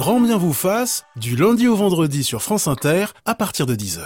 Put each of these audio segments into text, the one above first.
Grand bien vous fasse, du lundi au vendredi sur France Inter, à partir de 10h.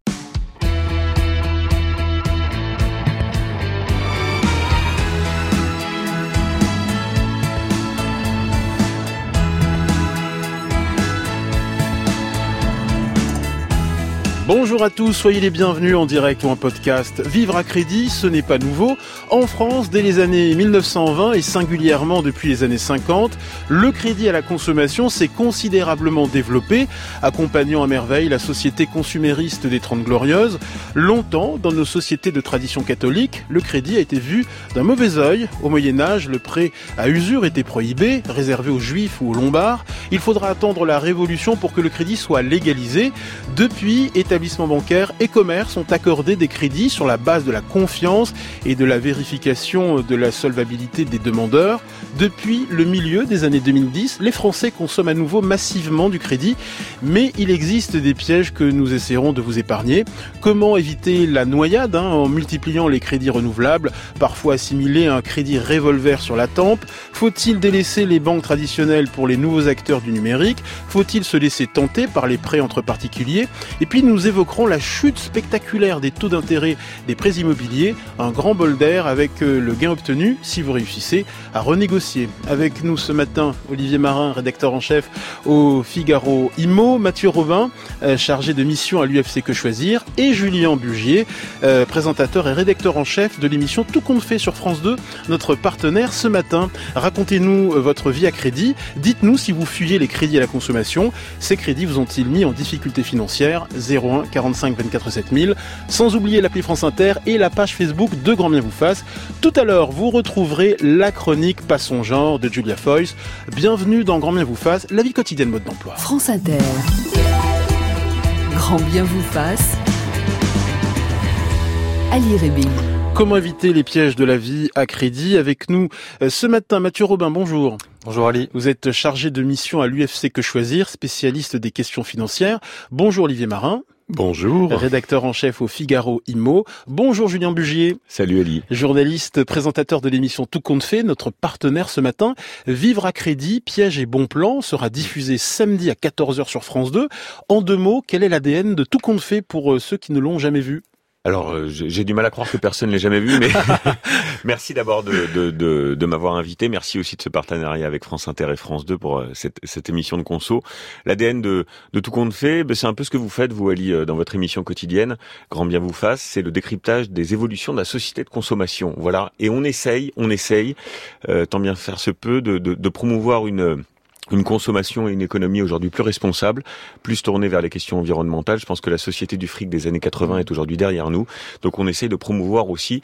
Bonjour à tous, soyez les bienvenus en direct ou en podcast. Vivre à crédit, ce n'est pas nouveau. En France, dès les années 1920 et singulièrement depuis les années 50, le crédit à la consommation s'est considérablement développé, accompagnant à merveille la société consumériste des Trente Glorieuses. Longtemps, dans nos sociétés de tradition catholique, le crédit a été vu d'un mauvais œil. Au Moyen-Âge, le prêt à usure était prohibé, réservé aux Juifs ou aux Lombards. Il faudra attendre la Révolution pour que le crédit soit légalisé. Depuis, établissements bancaires et commerces ont accordé des crédits sur la base de la confiance et de la vérification de la solvabilité des demandeurs. Depuis le milieu des années 2010, les Français consomment à nouveau massivement du crédit, mais il existe des pièges que nous essaierons de vous épargner. Comment éviter la noyade en multipliant les crédits renouvelables, parfois assimilés à un crédit revolver sur la tempe? Faut-il délaisser les banques traditionnelles pour les nouveaux acteurs du numérique? Faut-il se laisser tenter par les prêts entre particuliers? Et puis nous évoquerons la chute spectaculaire des taux d'intérêt des prêts immobiliers, un grand bol d'air avec le gain obtenu, si vous réussissez, à renégocier. Avec nous ce matin, Olivier Marin, rédacteur en chef au Figaro Immo, Mathieu Robin, chargé de mission à l'UFC Que Choisir, et Julien Bugier, présentateur et rédacteur en chef de l'émission Tout compte fait sur France 2, notre partenaire ce matin. Racontez-nous votre vie à crédit, dites-nous si vous fuyez les crédits à la consommation. Ces crédits vous ont-ils mis en difficulté financière? 01 45 24 7000, sans oublier l'appli France Inter et la page Facebook de Grand bien vous fasse. Tout à l'heure, vous retrouverez la chronique Pas son genre de Julia Foyce. Bienvenue dans Grand bien vous fasse, la vie quotidienne mode d'emploi. France Inter. Grand bien vous fasse. Ali Rébing. Comment éviter les pièges de la vie à crédit? Avec nous ce matin, Mathieu Robin, bonjour. Bonjour Ali. Vous êtes chargé de mission à l'UFC Que Choisir, spécialiste des questions financières. Bonjour Olivier Marin. Bonjour. Rédacteur en chef au Figaro Immo. Bonjour Julien Bugier. Salut Ali. Journaliste, présentateur de l'émission Tout compte fait, notre partenaire ce matin. Vivre à crédit, piège et bon plan sera diffusé samedi à 14h sur France 2. En deux mots, quel est l'ADN de Tout compte fait pour ceux qui ne l'ont jamais vu? Alors, j'ai du mal à croire que personne ne l'ait jamais vu, mais merci d'abord de m'avoir invité. Merci aussi de ce partenariat avec France Inter et France 2 pour cette émission de conso. L'ADN de Tout compte fait, c'est un peu ce que vous faites, vous Ali, dans votre émission quotidienne. Grand bien vous fasse, c'est le décryptage des évolutions de la société de consommation. Voilà. Et on essaye, tant bien faire se peut, de promouvoir une consommation et une économie aujourd'hui plus responsable, plus tournée vers les questions environnementales. Je pense que la société du fric des années 80 est aujourd'hui derrière nous. Donc on essaie de promouvoir aussi,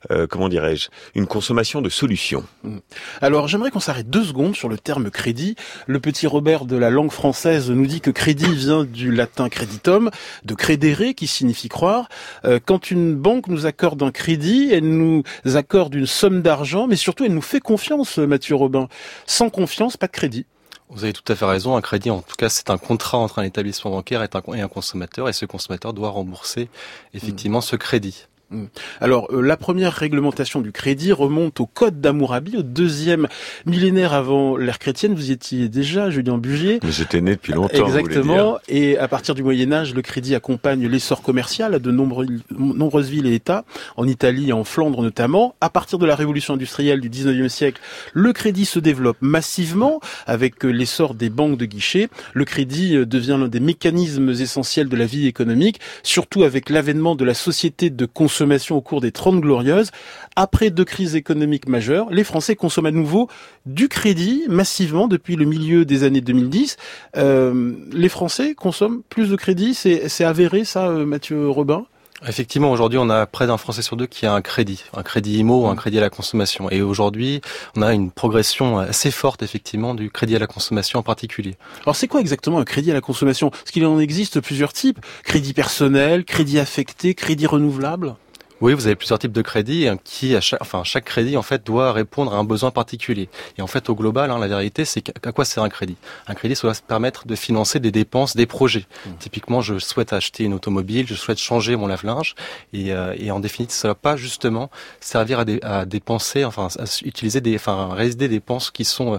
une consommation de solutions. Alors j'aimerais qu'on s'arrête 2 secondes sur le terme crédit. Le petit Robert de la langue française nous dit que crédit vient du latin creditum, de credere qui signifie croire. Quand une banque nous accorde un crédit, elle nous accorde une somme d'argent, mais surtout elle nous fait confiance, Mathieu Robin. Sans confiance, pas de crédit. Vous avez tout à fait raison. Un crédit, en tout cas, c'est un contrat entre un établissement bancaire et un consommateur, et ce consommateur doit rembourser effectivement ce crédit. Alors, la première réglementation du crédit remonte au Code d'Hammurabi, au 2e millénaire avant l'ère chrétienne. Vous y étiez déjà, Julien Bugier. Mais j'étais né depuis longtemps. Exactement. Et à partir du Moyen-Âge, le crédit accompagne l'essor commercial de nombreuses villes et États, en Italie et en Flandre notamment. À partir de la révolution industrielle du 19e siècle, le crédit se développe massivement avec l'essor des banques de guichet. Le crédit devient l'un des mécanismes essentiels de la vie économique, surtout avec l'avènement de la société de consommation au cours des 30 Glorieuses. Après 2 crises économiques majeures, les Français consomment à nouveau du crédit massivement depuis le milieu des années 2010. Les Français consomment plus de crédit, c'est avéré ça, Mathieu Robin? Effectivement, aujourd'hui, on a près d'un Français sur 2 qui a un crédit IMO ou un crédit à la consommation. Et aujourd'hui, on a une progression assez forte, effectivement, du crédit à la consommation en particulier. Alors, c'est quoi exactement un crédit à la consommation? Parce qu'il en existe plusieurs types. Crédit personnel, crédit affecté, crédit renouvelable? Oui, vous avez plusieurs types de crédits qui, chaque crédit en fait doit répondre à un besoin particulier. Et en fait, au global, la vérité, c'est qu'à quoi sert un crédit? Un crédit, ça doit se permettre de financer des dépenses, des projets. Typiquement, je souhaite acheter une automobile, je souhaite changer mon lave-linge, et en définitive, ça ne va pas justement servir à dépenser, à utiliser réaliser des dépenses qui sont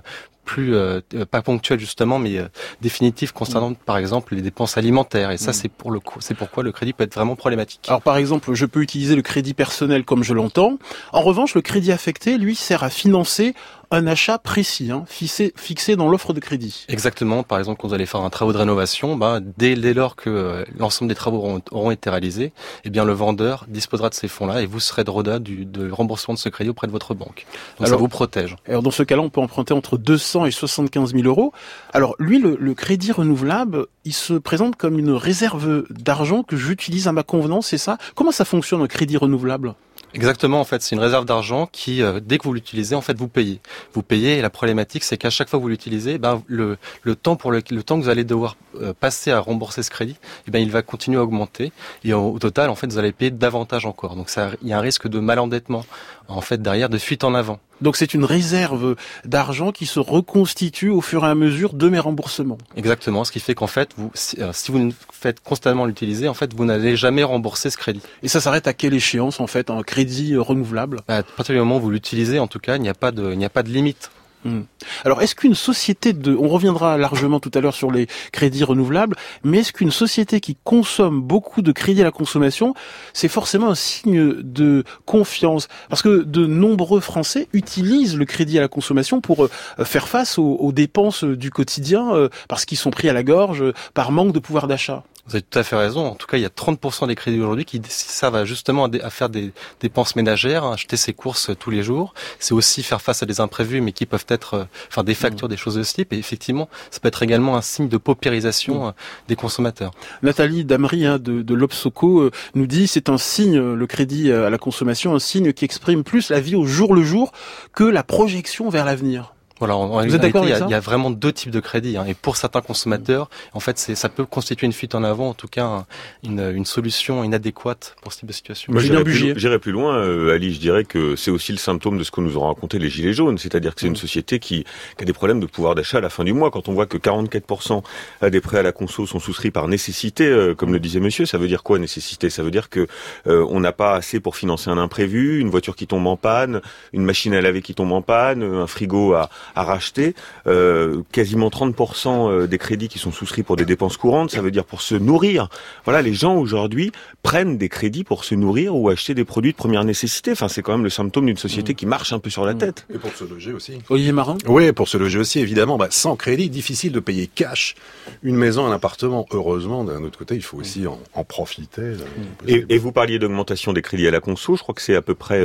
plus pas ponctuelles justement, mais définitives concernant par exemple les dépenses alimentaires. Et ça, c'est pourquoi le crédit peut être vraiment problématique. Alors par exemple, je peux utiliser le crédit personnel comme je l'entends. En revanche, le crédit affecté, lui, sert à financer un achat précis, fixé dans l'offre de crédit. Exactement. Par exemple, quand vous allez faire un travaux de rénovation, dès lors que l'ensemble des travaux auront été réalisés, eh bien le vendeur disposera de ces fonds-là et vous serez de redevable de remboursement de ce crédit auprès de votre banque. Donc ça vous protège. Alors dans ce cas-là, on peut emprunter entre 200 et 75 000 euros. Alors lui, le crédit renouvelable, il se présente comme une réserve d'argent que j'utilise à ma convenance, c'est ça? Comment ça fonctionne un crédit renouvelable? Exactement, en fait, c'est une réserve d'argent qui, dès que vous l'utilisez, en fait, vous payez. Vous payez, et la problématique, c'est qu'à chaque fois que vous l'utilisez, le temps que vous allez devoir passer à rembourser ce crédit, il va continuer à augmenter. Et au total, en fait, vous allez payer davantage encore. Donc il y a un risque de malendettement, en fait, derrière, de fuite en avant. Donc c'est une réserve d'argent qui se reconstitue au fur et à mesure de mes remboursements. Exactement, ce qui fait qu'en fait, si vous faites constamment l'utiliser, en fait, vous n'allez jamais rembourser ce crédit. Et ça s'arrête à quelle échéance, en fait, un crédit renouvelable? À partir du moment où vous l'utilisez, en tout cas, il n'y a pas de limite. Alors, est-ce qu'une société on reviendra largement tout à l'heure sur les crédits renouvelables, mais est-ce qu'une société qui consomme beaucoup de crédits à la consommation, c'est forcément un signe de confiance? Parce que de nombreux Français utilisent le crédit à la consommation pour faire face aux dépenses du quotidien, parce qu'ils sont pris à la gorge par manque de pouvoir d'achat. Vous avez tout à fait raison. En tout cas, il y a 30% des crédits aujourd'hui qui servent justement à faire des dépenses ménagères, acheter ses courses tous les jours. C'est aussi faire face à des imprévus, mais qui peuvent être, des factures, des choses de ce type. Et effectivement, ça peut être également un signe de paupérisation des consommateurs. Nathalie Damery de l'Obsoco nous dit c'est un signe, le crédit à la consommation, un signe qui exprime plus la vie au jour le jour que la projection vers l'avenir. Voilà, en réalité, il y a vraiment deux types de crédits. Et pour certains consommateurs, en fait, ça peut constituer une fuite en avant, en tout cas une solution inadéquate pour ce type de situation. Moi, j'irais plus loin, Ali. Je dirais que c'est aussi le symptôme de ce que nous ont raconté les Gilets jaunes, c'est-à-dire que c'est une société qui a des problèmes de pouvoir d'achat à la fin du mois. Quand on voit que 44% des prêts à la conso sont souscrits par nécessité, comme le disait monsieur, ça veut dire quoi nécessité? Ça veut dire que on n'a pas assez pour financer un imprévu, une voiture qui tombe en panne, une machine à laver qui tombe en panne, un frigo à racheter, quasiment 30% des crédits qui sont souscrits pour des dépenses courantes, ça veut dire pour se nourrir. Voilà, les gens aujourd'hui prennent des crédits pour se nourrir ou acheter des produits de première nécessité. Enfin, c'est quand même le symptôme d'une société qui marche un peu sur la tête. Et pour se loger aussi. Olivier Marin? Oui, pour se loger aussi, évidemment. Sans crédit, difficile de payer cash une maison, un appartement. Heureusement, d'un autre côté, il faut aussi en profiter. Et vous parliez d'augmentation des crédits à la conso. Je crois que c'est à peu près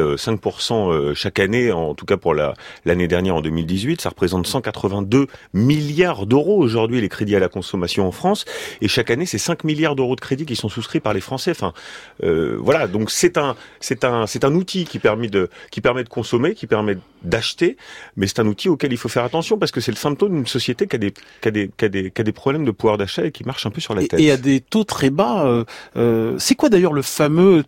5% chaque année, en tout cas pour l'année dernière, en 2018. Ça représente 182 milliards d'euros aujourd'hui, les crédits à la consommation en France. Et chaque année, c'est 5 milliards d'euros de crédits qui sont souscrits par les Français. Enfin, voilà. Donc c'est un outil qui permet de consommer, qui permet d'acheter, mais c'est un outil auquel il faut faire attention parce que c'est le symptôme d'une société qui a des problèmes de pouvoir d'achat et qui marche un peu sur la tête. Et à des taux très bas. C'est quoi d'ailleurs le fameux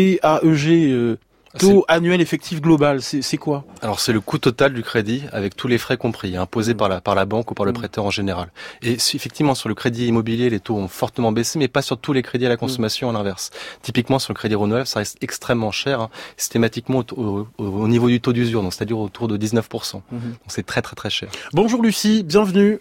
TAEG? Taux annuel effectif global, c'est quoi? Alors c'est le coût total du crédit avec tous les frais compris, imposés par la banque ou par le prêteur en général. Et effectivement sur le crédit immobilier, les taux ont fortement baissé, mais pas sur tous les crédits à la consommation à l'inverse. Typiquement sur le crédit renouvelable, ça reste extrêmement cher, systématiquement au niveau du taux d'usure, donc c'est-à-dire autour de 19%. Donc c'est très très très cher. Bonjour Lucie, bienvenue.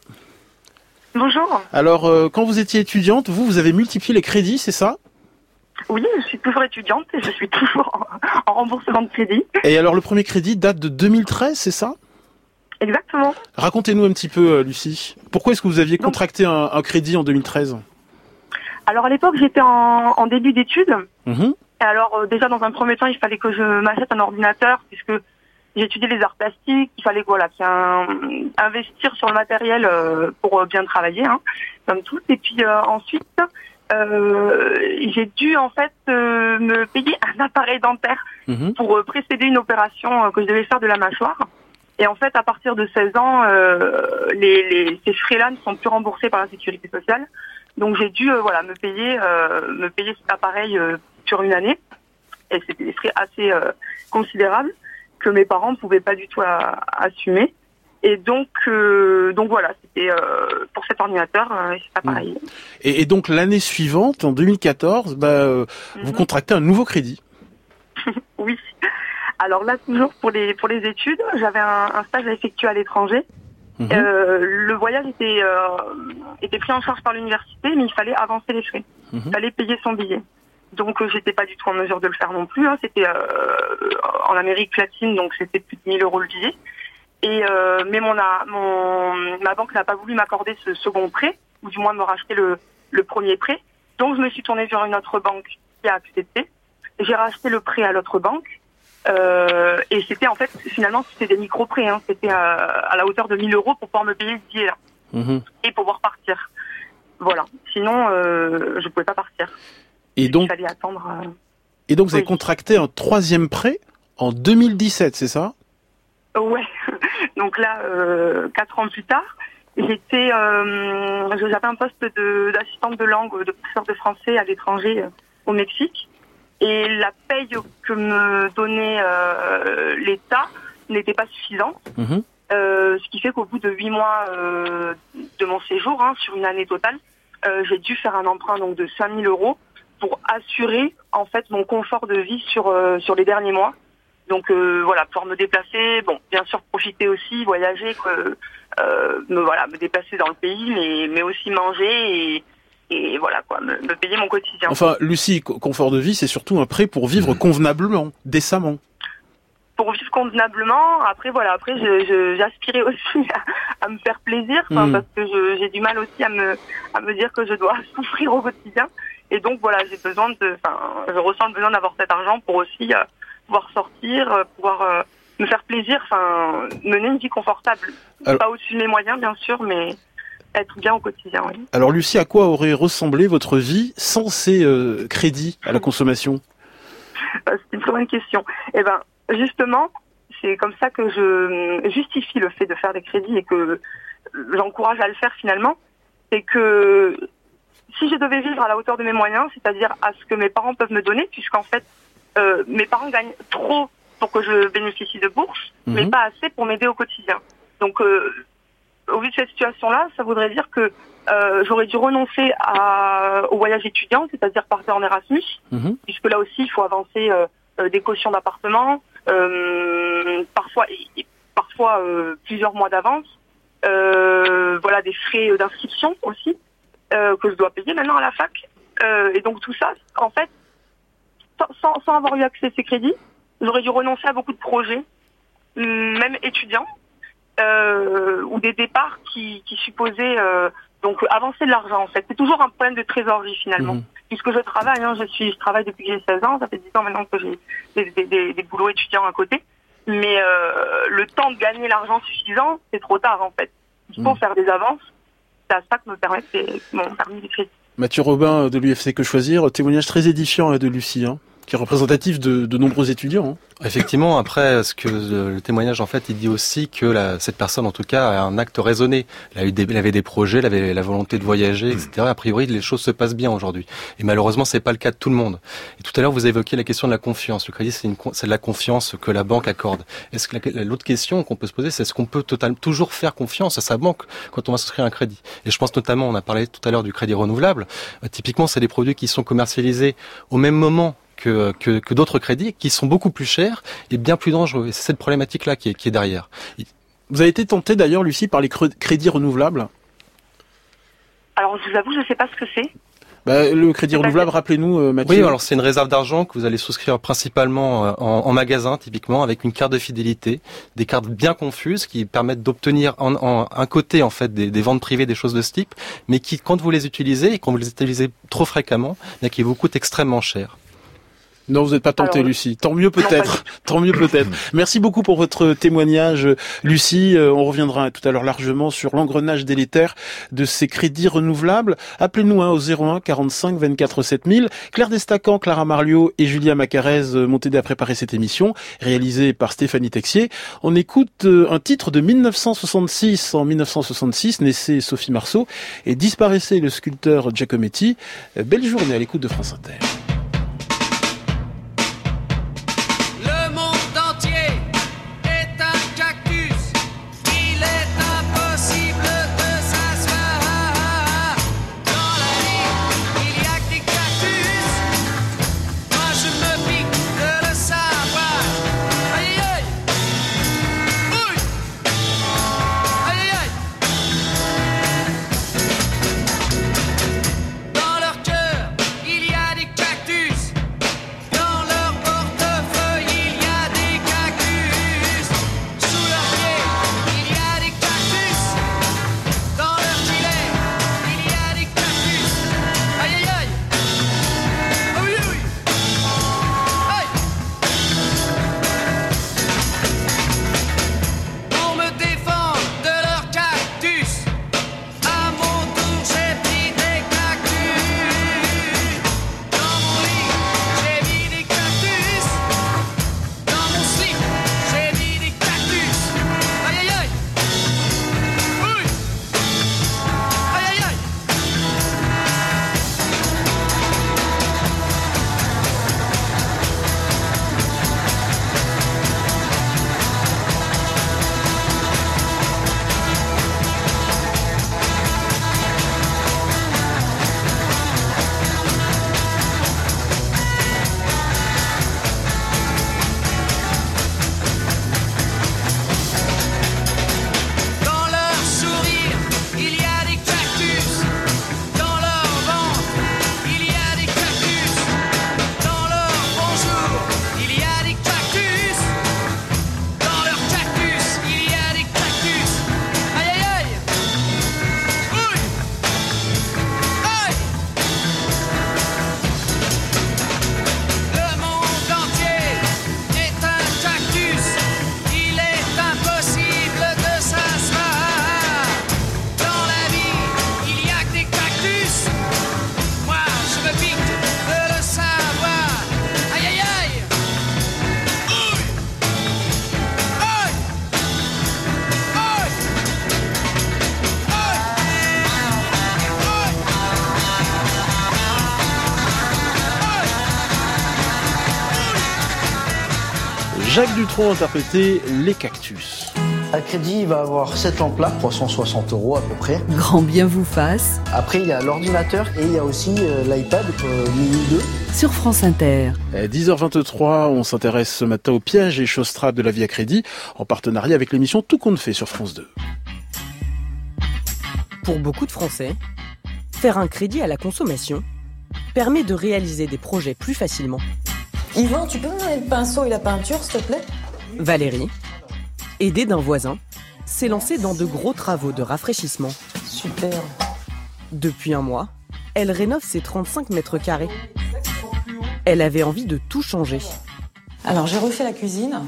Bonjour. Alors quand vous étiez étudiante, vous avez multiplié les crédits, c'est ça? Oui, je suis toujours étudiante et je suis toujours en remboursement de crédit. Et alors le premier crédit date de 2013, c'est ça? Exactement. Racontez-nous un petit peu, Lucie. Pourquoi est-ce que vous aviez contracté un crédit en 2013? Alors à l'époque, j'étais en début d'études. Et alors déjà dans un premier temps, il fallait que je m'achète un ordinateur puisque j'étudiais les arts plastiques. Il fallait investir sur le matériel pour bien travailler, comme tout. Et puis ensuite... j'ai dû en fait me payer un appareil dentaire pour précéder une opération que je devais faire de la mâchoire. Et en fait, à partir de 16 ans, ces frais-là ne sont plus remboursés par la sécurité sociale. Donc j'ai dû me payer cet appareil sur une année. Et c'était des frais assez considérables que mes parents ne pouvaient pas du tout assumer. Et donc voilà, c'était pour cet ordinateur et cet appareil. Et donc l'année suivante, en 2014, vous contractez un nouveau crédit. Oui. Alors là, toujours pour les études, j'avais un stage à effectuer à l'étranger. Le voyage était pris en charge par l'université, mais il fallait avancer les frais. Il fallait payer son billet. Donc j'étais pas du tout en mesure de le faire non plus. C'était en Amérique latine, donc c'était plus de 1 000 € le billet. Mais ma banque n'a pas voulu m'accorder ce second prêt, ou du moins me racheter le premier prêt. Donc je me suis tournée vers une autre banque qui a accepté. J'ai racheté le prêt à l'autre banque. Et c'était en fait, finalement, c'était des micro-prêts. C'était à la hauteur de 1 000 € pour pouvoir me payer ce billet-là. Et pouvoir partir. Voilà. Sinon, je pouvais pas partir. Et donc, il fallait attendre. Et donc, vous avez contracté un 3e prêt en 2017, c'est ça? Ouais. Donc là, 4 ans plus tard, j'avais un poste d'assistante de langue, de professeur de français à l'étranger au Mexique. Et la paye que me donnait l'État n'était pas suffisante. Ce qui fait qu'au bout de 8 mois de mon séjour, sur une année totale, j'ai dû faire un emprunt donc de 5 000 € pour assurer en fait mon confort de vie sur les derniers mois. Donc voilà, pouvoir me déplacer, bon, bien sûr profiter aussi, voyager, me déplacer dans le pays, mais aussi manger et voilà quoi, me payer mon quotidien. Enfin, Lucie, confort de vie, c'est surtout un prêt pour vivre convenablement, décemment. Pour vivre convenablement, après j'aspirais aussi à me faire plaisir, parce que j'ai du mal aussi à me dire que je dois souffrir au quotidien. Et donc voilà, je ressens le besoin d'avoir cet argent pour aussi pouvoir sortir, pouvoir me faire plaisir, mener une vie confortable. Alors, pas au-dessus de mes moyens, bien sûr, mais être bien au quotidien, oui. Alors Lucie, à quoi aurait ressemblé votre vie sans ces crédits à la consommation? C'est une très bonne question. Eh ben, justement, c'est comme ça que je justifie le fait de faire des crédits et que j'encourage à le faire finalement. C'est que si je devais vivre à la hauteur de mes moyens, c'est-à-dire à ce que mes parents peuvent me donner, puisqu'en fait, mes parents gagnent trop pour que je bénéficie de bourses, mais pas assez pour m'aider au quotidien. Donc, au vu de cette situation-là, ça voudrait dire que j'aurais dû renoncer au voyage étudiant, c'est-à-dire partir en Erasmus, puisque là aussi, il faut avancer des cautions d'appartement, parfois plusieurs mois d'avance, voilà, des frais d'inscription aussi, que je dois payer maintenant à la fac. Et donc tout ça, en fait, sans avoir eu accès à ces crédits, j'aurais dû renoncer à beaucoup de projets, même étudiants, ou des départs qui supposaient donc avancer de l'argent en fait. C'est toujours un problème de trésorerie finalement. Puisque je travaille, je travaille depuis que j'ai 16 ans, ça fait 10 ans maintenant que j'ai des boulots étudiants à côté. Mais le temps de gagner l'argent suffisant, c'est trop tard en fait. Il faut faire des avances. C'est à ça que m'ont permis les crédits. Mathieu Robin de l'UFC Que Choisir, témoignage très édifiant de Lucie, qui est représentatif de nombreux étudiants. Effectivement, après, ce que le témoignage, en fait, il dit aussi que cette personne, en tout cas, a un acte raisonné. Elle avait des projets, elle avait la volonté de voyager, etc. A priori, les choses se passent bien aujourd'hui. Et malheureusement, c'est pas le cas de tout le monde. Et tout à l'heure, vous évoquiez la question de la confiance. Le crédit, c'est de la confiance que la banque accorde. Est-ce que l'autre question qu'on peut se poser, c'est est-ce qu'on peut toujours faire confiance à sa banque quand on va souscrire un crédit? Et je pense notamment, on a parlé tout à l'heure du crédit renouvelable. Typiquement, c'est des produits qui sont commercialisés au même moment que d'autres crédits qui sont beaucoup plus chers et bien plus dangereux. Et c'est cette problématique-là qui est derrière. Vous avez été tenté d'ailleurs, Lucie, par les crédits renouvelables? Alors, je vous avoue, je ne sais pas ce que c'est. Le crédit renouvelable, rappelez-nous, Mathieu. Oui, alors c'est une réserve d'argent que vous allez souscrire principalement en magasin, typiquement, avec une carte de fidélité, des cartes bien confuses qui permettent d'obtenir un côté en fait des ventes privées, des choses de ce type, mais qui, quand vous les utilisez et quand vous les utilisez trop fréquemment, qui vous coûtent extrêmement cher. Non, vous n'êtes pas tenté, Lucie. Tant mieux peut-être. Tant mieux peut-être. Merci beaucoup pour votre témoignage, Lucie. On reviendra tout à l'heure largement sur l'engrenage délétère de ces crédits renouvelables. Appelez-nous au 01 45 24 7000. Claire Destacan, Clara Marliot et Julia Macarez m'ont aidé à préparer cette émission, réalisée par Stéphanie Texier. On écoute un titre de 1966. En 1966, naissait Sophie Marceau et disparaissait le sculpteur Giacometti. Belle journée à l'écoute de France Inter. Jacques Dutronc interprétait Les Cactus. À crédit, il va avoir 7 lampes là, 360 € à peu près. Grand bien vous fasse. Après, il y a l'ordinateur et il y a aussi l'iPad Mini 2. Sur France Inter. 10h23, on s'intéresse ce matin aux pièges et choses trappes de la vie à crédit, en partenariat avec l'émission Tout compte fait sur France 2. Pour beaucoup de Français, faire un crédit à la consommation permet de réaliser des projets plus facilement. Yvan, tu peux me donner le pinceau et la peinture, s'il te plaît ? Valérie, aidée d'un voisin, s'est lancée dans de gros travaux de rafraîchissement. Super. Depuis un mois, elle rénove ses 35 mètres carrés. Elle avait envie de tout changer. Alors, j'ai refait la cuisine.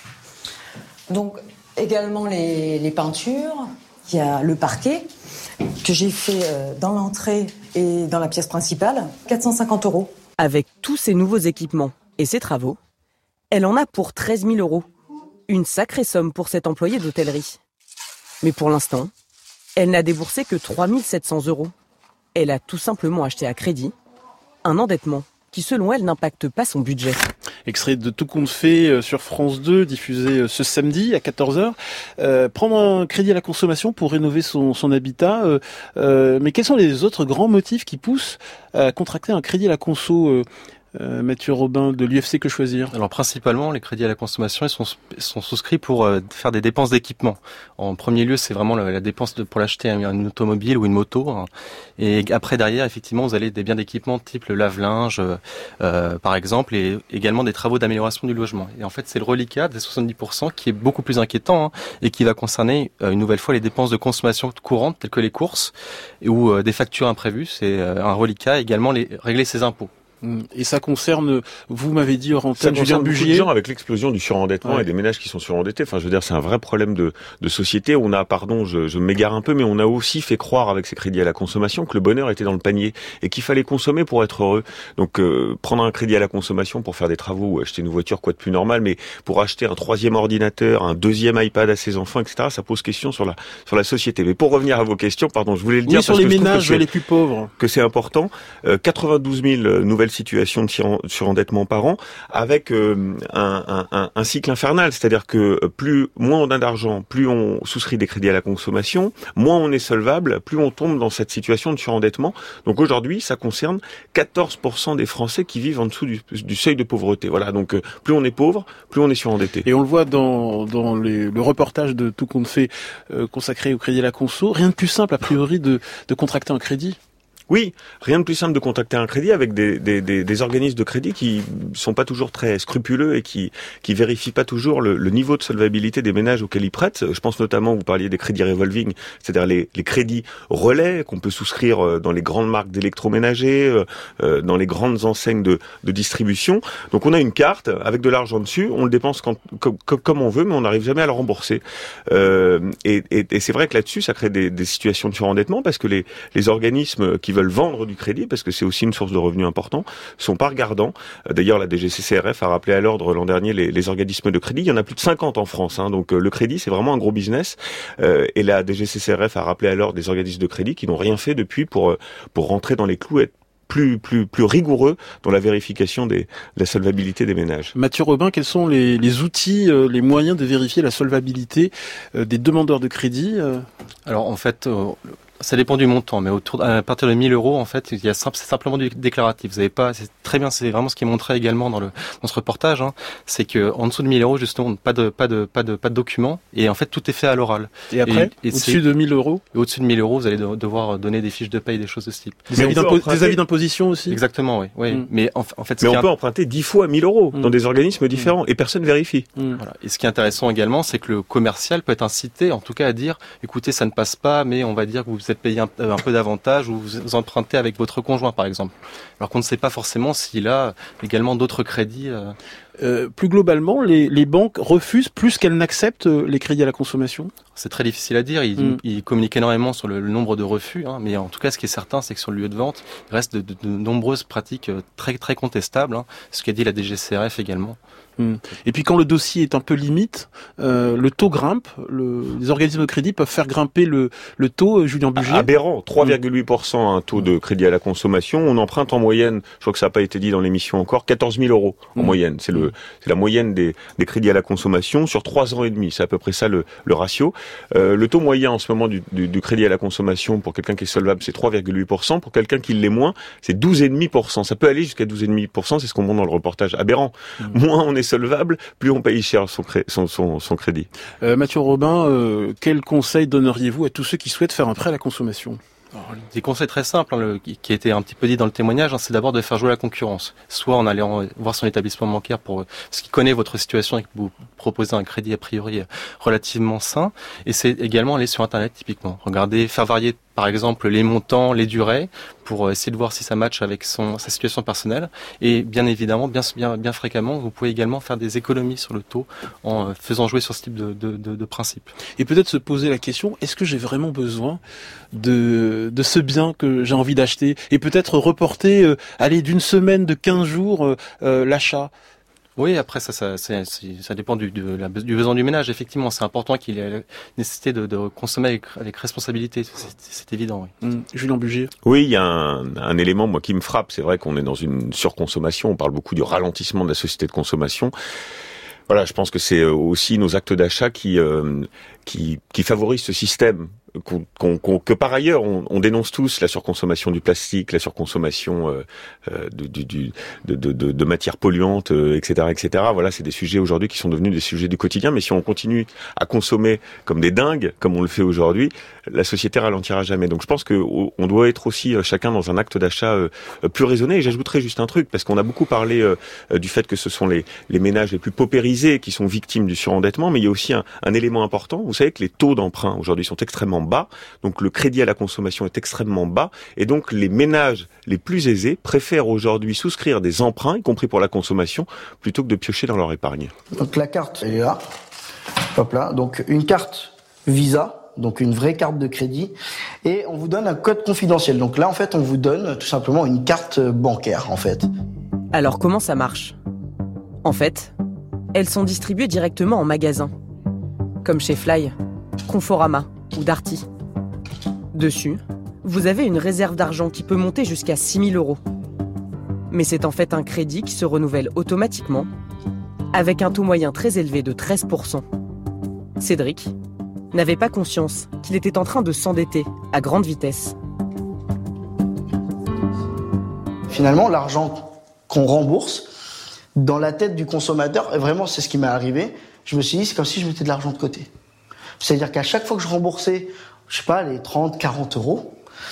Donc, également les peintures. Il y a le parquet que j'ai fait dans l'entrée et dans la pièce principale. 450 €. Avec tous ces nouveaux équipements et ses travaux, elle en a pour 13 000 €. Une sacrée somme pour cette employée d'hôtellerie. Mais pour l'instant, elle n'a déboursé que 3 700 €. Elle a tout simplement acheté à crédit un endettement qui, selon elle, n'impacte pas son budget. Extrait de Tout compte fait sur France 2, diffusé ce samedi à 14h. Prendre un crédit à la consommation pour rénover son habitat. Mais quels sont les autres grands motifs qui poussent à contracter un crédit à la conso Mathieu Robin de l'UFC Que Choisir? Alors principalement, les crédits à la consommation, ils sont souscrits pour faire des dépenses d'équipement. En premier lieu, c'est vraiment la dépense pour l'acheter une automobile ou une moto. Hein. Et après, derrière, effectivement, vous avez des biens d'équipement type le lave-linge, par exemple, et également des travaux d'amélioration du logement. Et en fait, c'est le reliquat des 70% qui est beaucoup plus inquiétant, hein, et qui va concerner une nouvelle fois les dépenses de consommation courante telles que les courses ou des factures imprévues. C'est un reliquat, également régler ses impôts. Et ça concerne, vous m'avez dit hors antenne, Julien Bugier. De gens avec l'explosion du surendettement, ouais, et des ménages qui sont surendettés. Enfin, je veux dire, c'est un vrai problème de société. On a, pardon, je m'égare un peu, mais on a aussi fait croire avec ces crédits à la consommation que le bonheur était dans le panier et qu'il fallait consommer pour être heureux. Donc, prendre un crédit à la consommation pour faire des travaux ou acheter une voiture, quoi de plus normal, mais pour acheter un 3e ordinateur, un 2e iPad à ses enfants, etc., ça pose question sur la société. Mais pour revenir à vos questions, pardon, je voulais le dire. Oui, sur les ménages les plus pauvres. Que c'est important. 92 000 nouvelles situations de surendettement par an, avec un cycle infernal, c'est-à-dire que moins on a d'argent, plus on souscrit des crédits à la consommation, moins on est solvable, plus on tombe dans cette situation de surendettement. Donc aujourd'hui, ça concerne 14% des Français qui vivent en dessous du seuil de pauvreté. Voilà, donc plus on est pauvre, plus on est surendetté. Et on le voit dans le reportage de Tout compte fait consacré au crédit à la conso, rien de plus simple a priori de contracter un crédit. Oui, rien de plus simple de contacter un crédit avec des organismes de crédit qui sont pas toujours très scrupuleux et qui vérifient pas toujours le niveau de solvabilité des ménages auxquels ils prêtent. Je pense notamment, vous parliez des crédits revolving, c'est-à-dire les crédits relais qu'on peut souscrire dans les grandes marques d'électroménager, dans les grandes enseignes de distribution. Donc on a une carte avec de l'argent dessus, on le dépense comme on veut, mais on n'arrive jamais à le rembourser. Et c'est vrai que là-dessus, ça crée des situations de surendettement parce que les organismes qui veulent vendre du crédit, parce que c'est aussi une source de revenus important, sont pas regardants. D'ailleurs, la DGCCRF a rappelé à l'ordre l'an dernier les organismes de crédit. Il y en a plus de 50 en France, hein, donc le crédit, c'est vraiment un gros business. Et la DGCCRF a rappelé à l'ordre des organismes de crédit qui n'ont rien fait depuis pour rentrer dans les clous, être plus rigoureux dans la vérification de la solvabilité des ménages. Mathieu Robin, quels sont les outils, les moyens de vérifier la solvabilité des demandeurs de crédit Alors en fait, ça dépend du montant, mais à partir de 1 000 €, en fait, c'est simplement du déclaratif. Vous avez pas, c'est très bien, c'est vraiment ce qui est montré également dans ce reportage, hein, c'est que en dessous de 1 000 € justement, pas de documents, et en fait tout est fait à l'oral. Et après, au-dessus de 1 000 €? Au-dessus de 1 000 €, vous allez devoir donner des fiches de paye, des choses de ce type. Des avis d'imposition aussi? Exactement, oui. Oui. Mais en fait, on peut emprunter 10 fois 1 000 € dans des organismes différents, et personne vérifie. Voilà. Et ce qui est intéressant également, c'est que le commercial peut être incité, en tout cas, à dire, écoutez, ça ne passe pas, mais on va dire que vous êtes payé un peu d'avantage ou vous empruntez avec votre conjoint, par exemple. Alors qu'on ne sait pas forcément s'il a également d'autres crédits. Plus globalement, les banques refusent plus qu'elles n'acceptent les crédits à la consommation? C'est très difficile à dire. Ils communiquent énormément sur le nombre de refus, hein, mais en tout cas, ce qui est certain, c'est que sur le lieu de vente, il reste de nombreuses pratiques très très contestables, hein, ce qu'a dit la DGCRF également. Et puis quand le dossier est un peu limite, le taux grimpe, les organismes de crédit peuvent faire grimper le taux, Julien Bugier. Aberrant, 3,8% un taux de crédit à la consommation. On emprunte en moyenne, je crois que ça n'a pas été dit dans l'émission encore, 14 000 € en moyenne. C'est c'est la moyenne des crédits à la consommation sur 3 ans et demi. C'est à peu près ça le ratio. Le taux moyen en ce moment du crédit à la consommation pour quelqu'un qui est solvable, c'est 3,8%. Pour quelqu'un qui l'est moins, c'est 12,5%. Ça peut aller jusqu'à 12,5%. C'est ce qu'on montre dans le reportage. Aberrant. Moins on est solvable, plus on paye cher son crédit. Mathieu Robin, quel conseil donneriez-vous à tous ceux qui souhaitent faire un prêt à la consommation ? Alors, des conseils très simples, qui a été un petit peu dit dans le témoignage, c'est d'abord de faire jouer la concurrence. Soit en allant voir son établissement bancaire parce qu'il connaît votre situation et que vous proposez un crédit a priori relativement sain. Et c'est également aller sur Internet typiquement. Regarder, faire varier par exemple les montants, les durées, pour essayer de voir si ça matche avec sa situation personnelle. Et bien évidemment, bien fréquemment, vous pouvez également faire des économies sur le taux en faisant jouer sur ce type de principe. Et peut-être se poser la question, est-ce que j'ai vraiment besoin de ce bien que j'ai envie d'acheter ? Et peut-être reporter, d'une semaine, de 15 jours, l'achat. Oui, après ça dépend du besoin du ménage. Effectivement, c'est important qu'il ait la nécessité de consommer avec responsabilité. C'est évident. Oui. Julien Bugier. Oui, il y a un élément moi qui me frappe. C'est vrai qu'on est dans une surconsommation. On parle beaucoup du ralentissement de la société de consommation. Voilà, je pense que c'est aussi nos actes d'achat qui favorisent ce système. Que par ailleurs on dénonce tous, la surconsommation du plastique, la surconsommation de matières polluantes, etc. Voilà, c'est des sujets aujourd'hui qui sont devenus des sujets du quotidien. Mais si on continue à consommer comme des dingues, comme on le fait aujourd'hui, la société ralentira jamais. Donc je pense que on doit être aussi chacun dans un acte d'achat plus raisonné. Et j'ajouterais juste un truc, parce qu'on a beaucoup parlé du fait que ce sont les ménages les plus paupérisés qui sont victimes du surendettement, mais il y a aussi un élément important. Vous savez que les taux d'emprunt aujourd'hui sont extrêmement bas, donc le crédit à la consommation est extrêmement bas, et donc les ménages les plus aisés préfèrent aujourd'hui souscrire des emprunts, y compris pour la consommation, plutôt que de piocher dans leur épargne. Donc la carte, elle est là. Hop là. Donc une carte Visa, donc une vraie carte de crédit, et on vous donne un code confidentiel. Donc là, en fait, on vous donne tout simplement une carte bancaire, en fait. Alors comment ça marche ? En fait, elles sont distribuées directement en magasin, comme chez Fly, Conforama ou Darty. Dessus, vous avez une réserve d'argent qui peut monter jusqu'à 6 000 €. Mais c'est en fait un crédit qui se renouvelle automatiquement, avec un taux moyen très élevé de 13%. Cédric n'avait pas conscience qu'il était en train de s'endetter à grande vitesse. Finalement, l'argent qu'on rembourse, dans la tête du consommateur, et vraiment c'est ce qui m'est arrivé, je me suis dit c'est comme si je mettais de l'argent de côté. C'est-à-dire qu'à chaque fois que je remboursais, je sais pas, les 30, 40 €,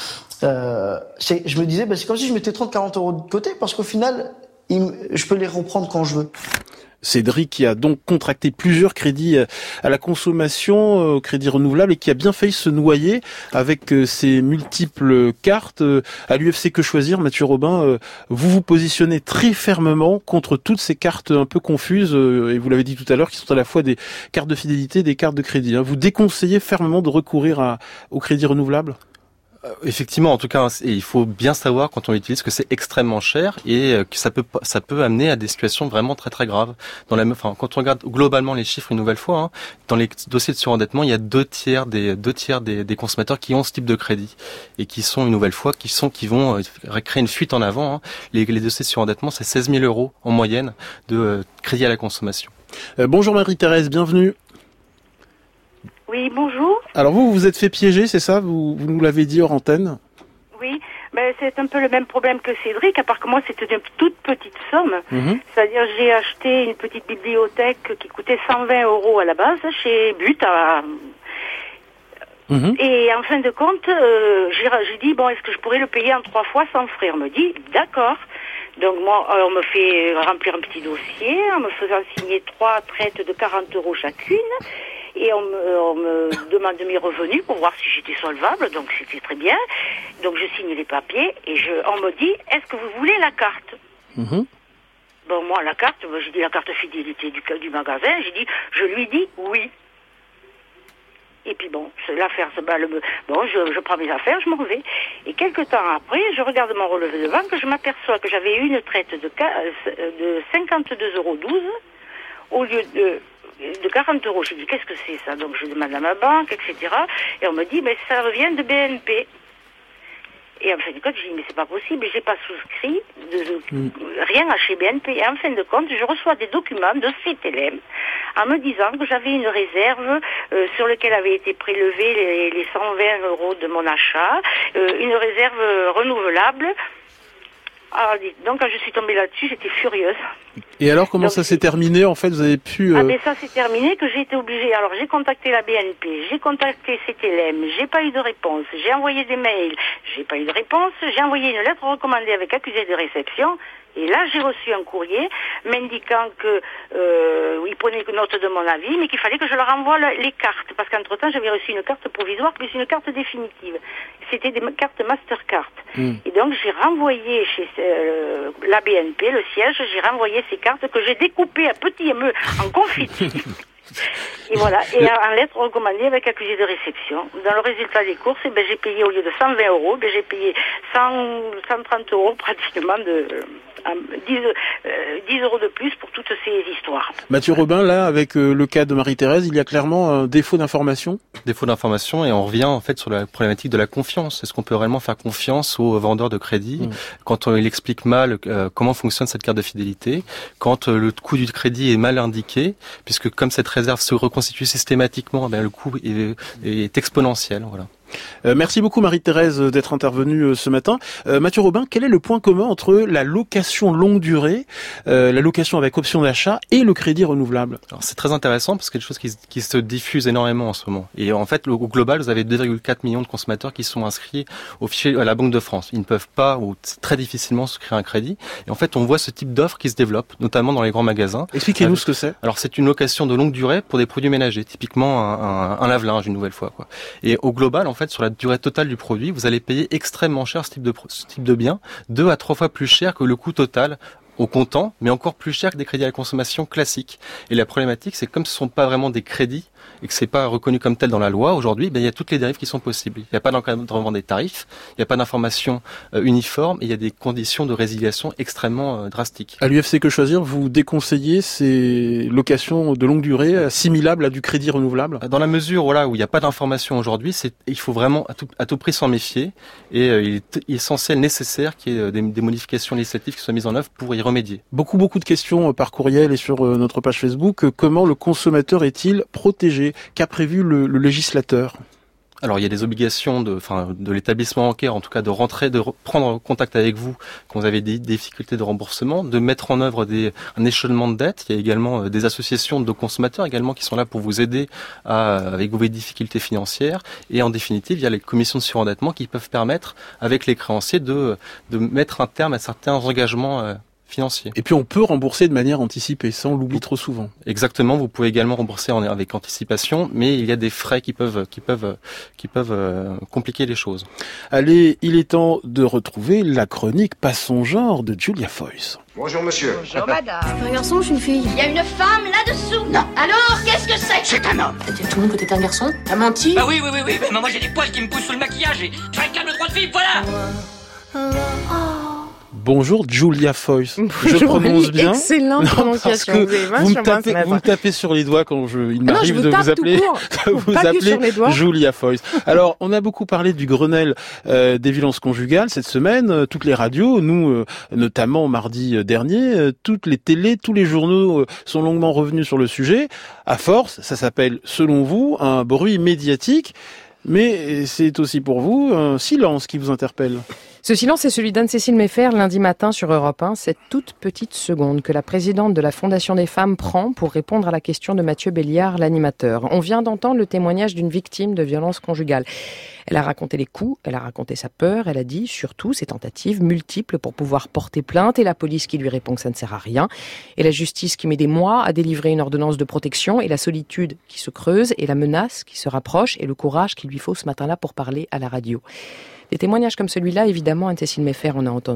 je me disais, c'est comme si je mettais 30, 40 € de côté, parce qu'au final, je peux les reprendre quand je veux. Cédric qui a donc contracté plusieurs crédits à la consommation, crédits renouvelables, et qui a bien failli se noyer avec ses multiples cartes. À l'UFC Que Choisir, Mathieu Robin, vous vous positionnez très fermement contre toutes ces cartes un peu confuses, et vous l'avez dit tout à l'heure, qui sont à la fois des cartes de fidélité, des cartes de crédit. Vous déconseillez fermement de recourir au crédit renouvelable ? Effectivement, en tout cas, il faut bien savoir quand on l'utilise que c'est extrêmement cher et que ça peut amener à des situations vraiment très très graves. Quand on regarde globalement les chiffres une nouvelle fois, dans les dossiers de surendettement, il y a deux tiers des consommateurs qui ont ce type de crédit et qui sont une nouvelle fois qui vont créer une fuite en avant. Les dossiers de surendettement, c'est 16 000 € en moyenne de crédit à la consommation. Bonjour Marie-Thérèse, bienvenue. Oui, bonjour. Alors vous vous êtes fait piéger, c'est ça ? Vous nous l'avez dit hors antenne ? Oui, c'est un peu le même problème que Cédric, à part que moi c'était une toute petite somme. C'est-à-dire j'ai acheté une petite bibliothèque qui coûtait 120 € à la base chez But. Et en fin de compte, j'ai dit, est-ce que je pourrais le payer en 3 fois sans frais ? On me dit, d'accord. Donc moi, on me fait remplir un petit dossier, en me faisant signer 3 traites de 40 € chacune. Et on me demande mes revenus pour voir si j'étais solvable, donc c'était très bien. Donc je signe les papiers et on me dit, est-ce que vous voulez la carte ? Bon, moi, la carte, j'ai dit la carte fidélité du magasin, je lui dis oui. Et puis l'affaire se balle. Je prends mes affaires, je m'en vais. Et quelques temps après, je regarde mon relevé de banque, je m'aperçois que j'avais eu une traite de 52,12 € au lieu de 40 €. J'ai dit, qu'est-ce que c'est ça ? Donc je demande à ma banque, etc. Et on me dit, ça vient de BNP. Et en fin de compte, j'ai dit, mais c'est pas possible, j'ai pas souscrit rien à chez BNP. Et en fin de compte, je reçois des documents de CTLM en me disant que j'avais une réserve sur laquelle avaient été prélevés les 120 € de mon achat, une réserve renouvelable. Alors, donc quand je suis tombée là-dessus, j'étais furieuse. Et alors, comment ça s'est terminé, en fait? Vous avez pu... mais ça s'est terminé que j'ai été obligée. Alors, j'ai contacté la BNP, j'ai contacté CTLM, j'ai pas eu de réponse. J'ai envoyé des mails, j'ai pas eu de réponse. J'ai envoyé une lettre recommandée avec accusé de réception. Et là, j'ai reçu un courrier m'indiquant que il prenait note de mon avis, mais qu'il fallait que je leur envoie les cartes. Parce qu'entre-temps, j'avais reçu une carte provisoire plus une carte définitive. C'était des cartes Mastercard. Et donc, j'ai renvoyé chez la BNP, le siège, j'ai renvoyé ces cartes que j'ai découpées à petits émeux en confiture. Et voilà, et en lettre recommandée avec accusé de réception. Dans le résultat des courses, j'ai payé au lieu de 120 €, j'ai payé 130 € pratiquement 10 € de plus pour toutes ces histoires. Mathieu Robin, là, avec le cas de Marie-Thérèse, il y a clairement un défaut d'information? Défaut d'information, et on revient en fait sur la problématique de la confiance. Est-ce qu'on peut réellement faire confiance aux vendeurs de crédit quand il explique mal comment fonctionne cette carte de fidélité, quand le coût du crédit est mal indiqué, puisque comme cette réserve se reconstitue systématiquement, le coût est exponentiel. Voilà. Merci beaucoup Marie-Thérèse d'être intervenue ce matin. Mathieu Robin, quel est le point commun entre la location longue durée, la location avec option d'achat et le crédit renouvelable? Alors c'est très intéressant parce que c'est quelque chose qui se diffuse énormément en ce moment. Et en fait, au global, vous avez 2,4 millions de consommateurs qui sont inscrits au fichier à la Banque de France. Ils ne peuvent pas ou très difficilement souscrire un crédit. Et en fait, on voit ce type d'offre qui se développe, notamment dans les grands magasins. Expliquez-nous ce que c'est. Alors c'est une location de longue durée pour des produits ménagers, typiquement un lave-linge une nouvelle fois, quoi. Et au global, en fait, sur la durée totale du produit, vous allez payer extrêmement cher ce type de bien, 2 à 3 fois plus cher que le coût total au comptant, mais encore plus cher que des crédits à la consommation classiques. Et la problématique, c'est que comme ce ne sont pas vraiment des crédits, et que c'est pas reconnu comme tel dans la loi, aujourd'hui, il y a toutes les dérives qui sont possibles. Il n'y a pas d'encadrement des tarifs, il n'y a pas d'information uniforme, et il y a des conditions de résiliation extrêmement drastiques. À l'UFC Que Choisir, vous déconseillez ces locations de longue durée assimilables à du crédit renouvelable? Dans la mesure où il n'y a pas d'information aujourd'hui, il faut vraiment à tout prix s'en méfier, et il est essentiel, nécessaire qu'il y ait des modifications législatives qui soient mises en œuvre pour y remédier. Beaucoup de questions par courriel et sur notre page Facebook. Comment le consommateur est-il protégé? Qu'a prévu le législateur? Alors il y a des obligations de l'établissement bancaire, en tout cas de prendre contact avec vous quand vous avez des difficultés de remboursement, de mettre en œuvre un échelonnement de dettes. Il y a également des associations de consommateurs également qui sont là pour vous aider avec vos difficultés financières. Et en définitive, il y a les commissions de surendettement qui peuvent permettre, avec les créanciers, de mettre un terme à certains engagements financier. Et puis on peut rembourser de manière anticipée, ça on l'oublie trop souvent. Exactement, vous pouvez également rembourser avec anticipation, mais il y a des frais qui peuvent compliquer les choses. Allez, il est temps de retrouver la chronique Pas son genre de Julia Foyce. Bonjour monsieur. Bonjour madame. C'est un garçon ou une fille? Il y a une femme là-dessous. Non. Alors, qu'est-ce que c'est? C'est un homme. T'as dit à tout le monde que t'étais un garçon? T'as menti? Bah oui, mais moi j'ai des poils qui me poussent sous le maquillage et j'ai un câble droit de fille, voilà. Bonjour Julia Foyce. Je prononce bien. Excellente prononciation. Vous me tapez sur les doigts quand il m'arrive de vous appeler, Julia Foyce. Alors, on a beaucoup parlé du Grenelle des violences conjugales cette semaine. Toutes les radios, nous, notamment mardi dernier, toutes les télés, tous les journaux sont longuement revenus sur le sujet. À force, ça s'appelle, selon vous, un bruit médiatique. Mais c'est aussi pour vous un silence qui vous interpelle. Ce silence est celui d'Anne-Cécile Meffer lundi matin sur Europe 1, cette toute petite seconde que la présidente de la Fondation des femmes prend pour répondre à la question de Mathieu Béliard, l'animateur. On vient d'entendre le témoignage d'une victime de violence conjugale. Elle a raconté les coups, elle a raconté sa peur, elle a dit surtout ses tentatives multiples pour pouvoir porter plainte et la police qui lui répond que ça ne sert à rien. Et la justice qui met des mois à délivrer une ordonnance de protection et la solitude qui se creuse et la menace qui se rapproche et le courage qu'il lui faut ce matin-là pour parler à la radio. Des témoignages comme celui-là, évidemment, Anne-Cécile Meffer en a entendu.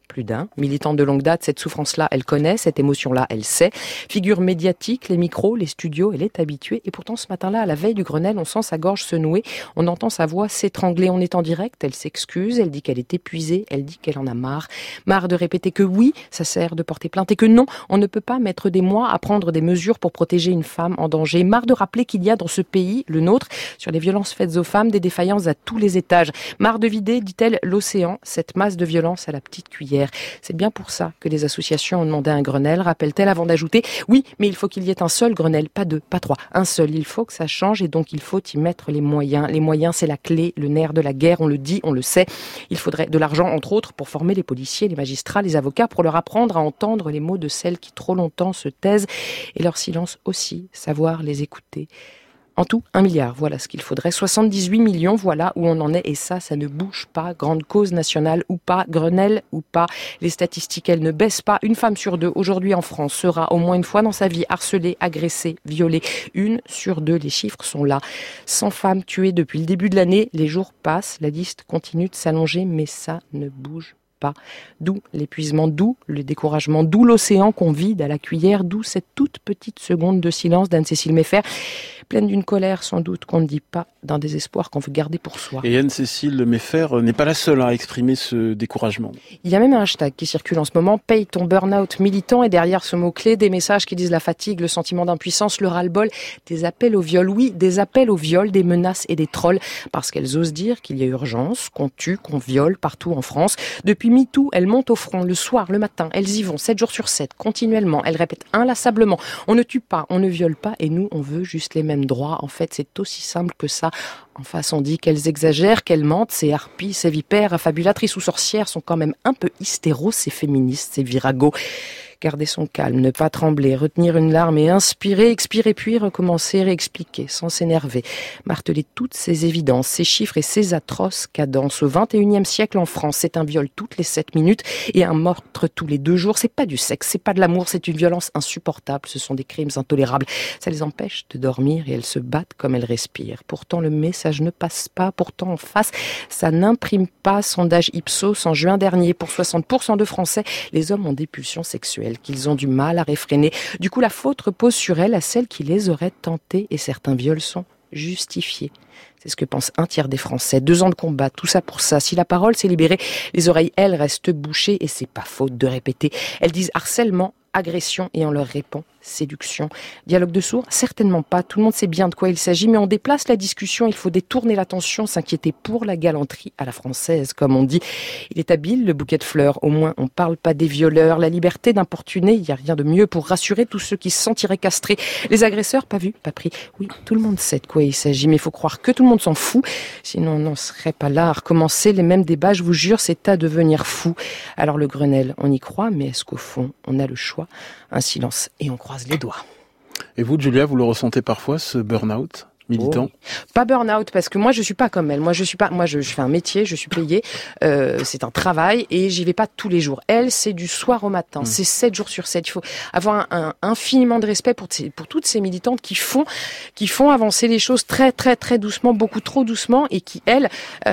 Plus d'un. Militante de longue date, cette souffrance-là, elle connaît, cette émotion-là, elle sait. Figure médiatique, les micros, les studios, elle est habituée. Et pourtant, ce matin-là, à la veille du Grenelle, on sent sa gorge se nouer, on entend sa voix s'étrangler. On est en direct, elle s'excuse, elle dit qu'elle est épuisée, elle dit qu'elle en a marre. Marre de répéter que oui, ça sert de porter plainte et que non, on ne peut pas mettre des mois à prendre des mesures pour protéger une femme en danger. Marre de rappeler qu'il y a dans ce pays, le nôtre, sur les violences faites aux femmes, des défaillances à tous les étages. Marre de vider, dit-elle, l'océan, cette masse de violence à la petite cuillère. C'est bien pour ça que les associations ont demandé un Grenelle, rappelle-t-elle avant d'ajouter « Oui, mais il faut qu'il y ait un seul Grenelle, pas deux, pas trois, un seul. Il faut que ça change et donc il faut y mettre les moyens. Les moyens, c'est la clé, le nerf de la guerre, on le dit, on le sait. Il faudrait de l'argent, entre autres, pour former les policiers, les magistrats, les avocats, pour leur apprendre à entendre les mots de celles qui trop longtemps se taisent et leur silence aussi, savoir les écouter. » En tout, 1 milliard, voilà ce qu'il faudrait. 78 millions, voilà où on en est. Et ça ne bouge pas. Grande cause nationale ou pas, Grenelle ou pas. Les statistiques, elles ne baissent pas. Une femme sur 2, aujourd'hui en France, sera au moins une fois dans sa vie harcelée, agressée, violée. 1 sur 2, les chiffres sont là. 100 femmes tuées depuis le début de l'année. Les jours passent, la liste continue de s'allonger, mais ça ne bouge pas. D'où l'épuisement, d'où le découragement, d'où l'océan qu'on vide à la cuillère, d'où cette toute petite seconde de silence d'Anne-Cécile Meffer, pleine d'une colère sans doute qu'on ne dit pas, d'un désespoir qu'on veut garder pour soi. Et Anne-Cécile Meffer n'est pas la seule à exprimer ce découragement. Il y a même un hashtag qui circule en ce moment, paye ton burn-out militant, et derrière ce mot-clé, des messages qui disent la fatigue, le sentiment d'impuissance, le ras-le-bol, des appels au viol, oui, des appels au viol, des menaces et des trolls, parce qu'elles osent dire qu'il y a urgence, qu'on tue, qu'on viole partout en France. Depuis MeToo, elles montent au front le soir, le matin, elles y vont 7 jours sur 7, continuellement, elles répètent inlassablement, on ne tue pas, on ne viole pas, et nous, on veut juste les mêmes droits. En fait, c'est aussi simple que ça. En face, on dit qu'elles exagèrent, qu'elles mentent, ces harpies, ces vipères, affabulatrices ou sorcières sont quand même un peu hystéros, ces féministes, ces viragos. Garder son calme, ne pas trembler, retenir une larme et inspirer, expirer, puis recommencer, réexpliquer, sans s'énerver. Marteler toutes ces évidences, ces chiffres et ces atroces cadences. Au XXIe siècle en France, c'est un viol toutes les 7 minutes et un meurtre tous les 2 jours. C'est pas du sexe, c'est pas de l'amour, c'est une violence insupportable. Ce sont des crimes intolérables. Ça les empêche de dormir et elles se battent comme elles respirent. Pourtant, le message ne passe pas. Pourtant, en face, ça n'imprime pas. Sondage Ipsos en juin dernier. Pour 60% de Français, les hommes ont des pulsions sexuelles qu'ils ont du mal à réfréner. Du coup, la faute repose sur elles, à celles qui les auraient tentées, et certains viols sont justifiés. C'est ce que pense un tiers des Français. 2 ans de combat, tout ça pour ça. Si la parole s'est libérée, les oreilles, elles, restent bouchées, et c'est pas faute de répéter. Elles disent harcèlement, agression, et on leur répond séduction. Dialogue de sourds? Certainement pas. Tout le monde sait bien de quoi il s'agit, mais on déplace la discussion. Il faut détourner l'attention, s'inquiéter pour la galanterie à la française, comme on dit. Il est habile, le bouquet de fleurs. Au moins, on parle pas des violeurs. La liberté d'importuner, il y a rien de mieux pour rassurer tous ceux qui se sentiraient castrés. Les agresseurs, pas vus, pas pris. Oui, tout le monde sait de quoi il s'agit, mais il faut croire que tout le monde s'en fout. Sinon, on n'en serait pas là à recommencer les mêmes débats. Je vous jure, c'est à devenir fou. Alors le Grenelle, on y croit, mais est-ce qu'au fond, on a le choix? Un silence et on croise les doigts. Et vous, Julia, vous le ressentez parfois, ce burn-out militant? Oh. Pas burn-out, parce que moi je suis pas comme elle. Moi je fais un métier, je suis payée, c'est un travail et j'y vais pas tous les jours. Elle, c'est du soir au matin, c'est 7 jours sur 7. Il faut avoir un infiniment de respect pour toutes ces militantes qui font avancer les choses très très très doucement, beaucoup trop doucement, et qui elles,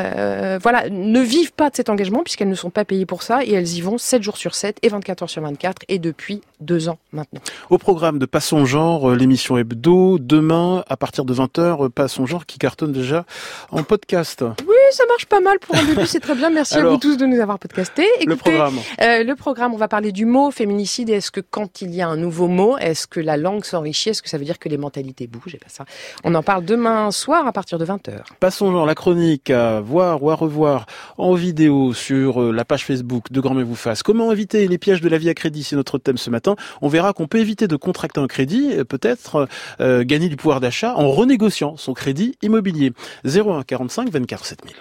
ne vivent pas de cet engagement puisqu'elles ne sont pas payées pour ça, et elles y vont 7 jours sur 7 et 24 heures sur 24 et depuis 2 ans maintenant. Au programme de Pas son genre, l'émission hebdo, demain à partir de 20h, Pas son genre qui cartonne déjà en podcast. Oui, ça marche pas mal pour un début, c'est très bien. Merci à vous tous de nous avoir podcasté. Écoutez, le programme, on va parler du mot féminicide. Et est-ce que quand il y a un nouveau mot, est-ce que la langue s'enrichit? Est-ce que ça veut dire que les mentalités bougent? Et pas ça. On en parle demain soir à partir de 20h. Pas son genre, la chronique à voir ou à revoir en vidéo sur la page Facebook de Grand Bien vous fasse. Comment éviter les pièges de la vie à crédit? C'est notre thème ce matin. On verra qu'on peut éviter de contracter un crédit, peut-être gagner du pouvoir d'achat en renégociant son crédit immobilier. 01 45 24 7000.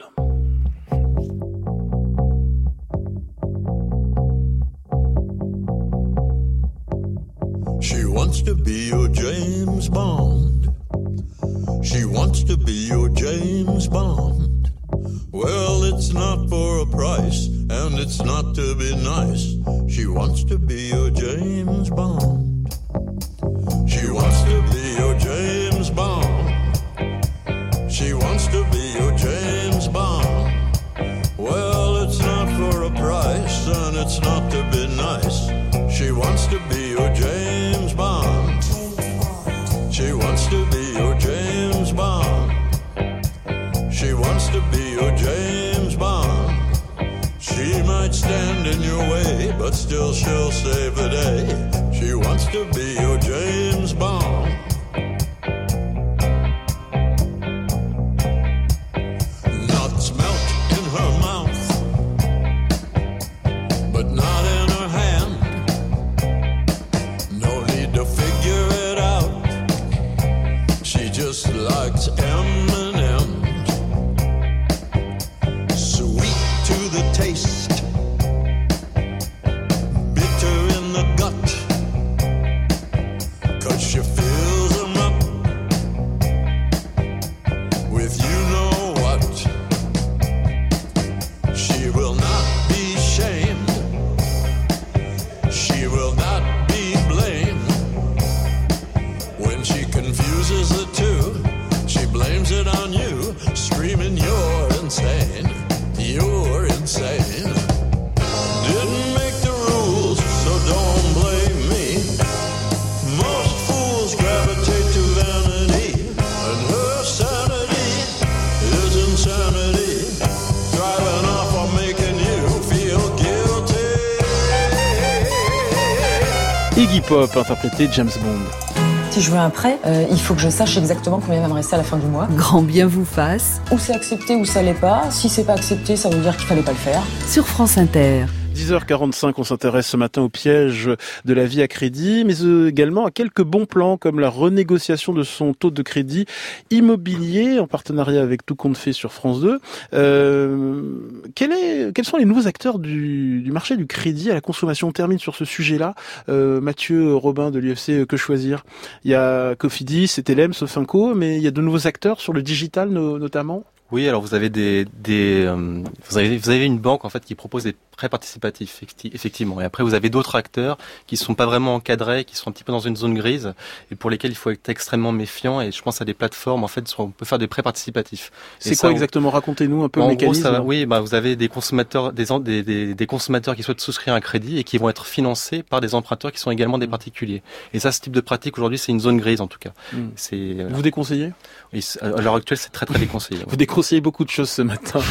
She wants to be your James Bond. She wants to be your James Bond. Well, it's not for a price, and it's not to be nice. She wants to be your James Bond. She wants to be your James Bond. She wants to be your James Bond. Well, it's not for a price, and it's not still she'll save the day. She wants to be your James Bond. Nuts melt in her mouth, but not in her hand. No need to figure it out. She just likes M&M's. Sweet to the taste, bitter in the gut, 'cause she fills them up with you know what. She will not be shamed, she will not be blamed. When she confuses the two, she blames it on you, screaming you're insane, you're insane. Didn't make the rules, so don't blame me. Most fools gravitate to vanity, and her sanity is insanity, driving off or making you feel guilty. Iggy Pop interprétait James Bond. Si je veux un prêt, il faut que je sache exactement combien va me rester à la fin du mois. Grand bien vous fasse. Ou c'est accepté ou ça l'est pas. Si c'est pas accepté, ça veut dire qu'il fallait pas le faire. Sur France Inter. 10h45, on s'intéresse ce matin au piège de la vie à crédit, mais également à quelques bons plans comme la renégociation de son taux de crédit immobilier en partenariat avec Tout compte fait sur France 2. Quels sont les nouveaux acteurs du marché du crédit à la consommation? On termine sur ce sujet-là. Mathieu Robin de l'UFC Que Choisir. Il y a Cofidis, TLM, Sofinco, mais il y a de nouveaux acteurs sur le digital notamment. Oui, alors vous avez vous avez une banque en fait qui propose des prêts participatifs effectivement, et après vous avez d'autres acteurs qui sont pas vraiment encadrés, qui sont un petit peu dans une zone grise et pour lesquels il faut être extrêmement méfiant. Et je pense à des plateformes en fait où on peut faire des prêts participatifs. C'est quoi exactement? Racontez-nous un peu le mécanisme. En gros, vous avez des consommateurs, des consommateurs qui souhaitent souscrire un crédit et qui vont être financés par des emprunteurs qui sont également des particuliers. Et ça, ce type de pratique aujourd'hui, c'est une zone grise en tout cas. Vous déconseillez? Oui, à l'heure actuelle, c'est très déconseillé. Vous déconseillez beaucoup de choses ce matin.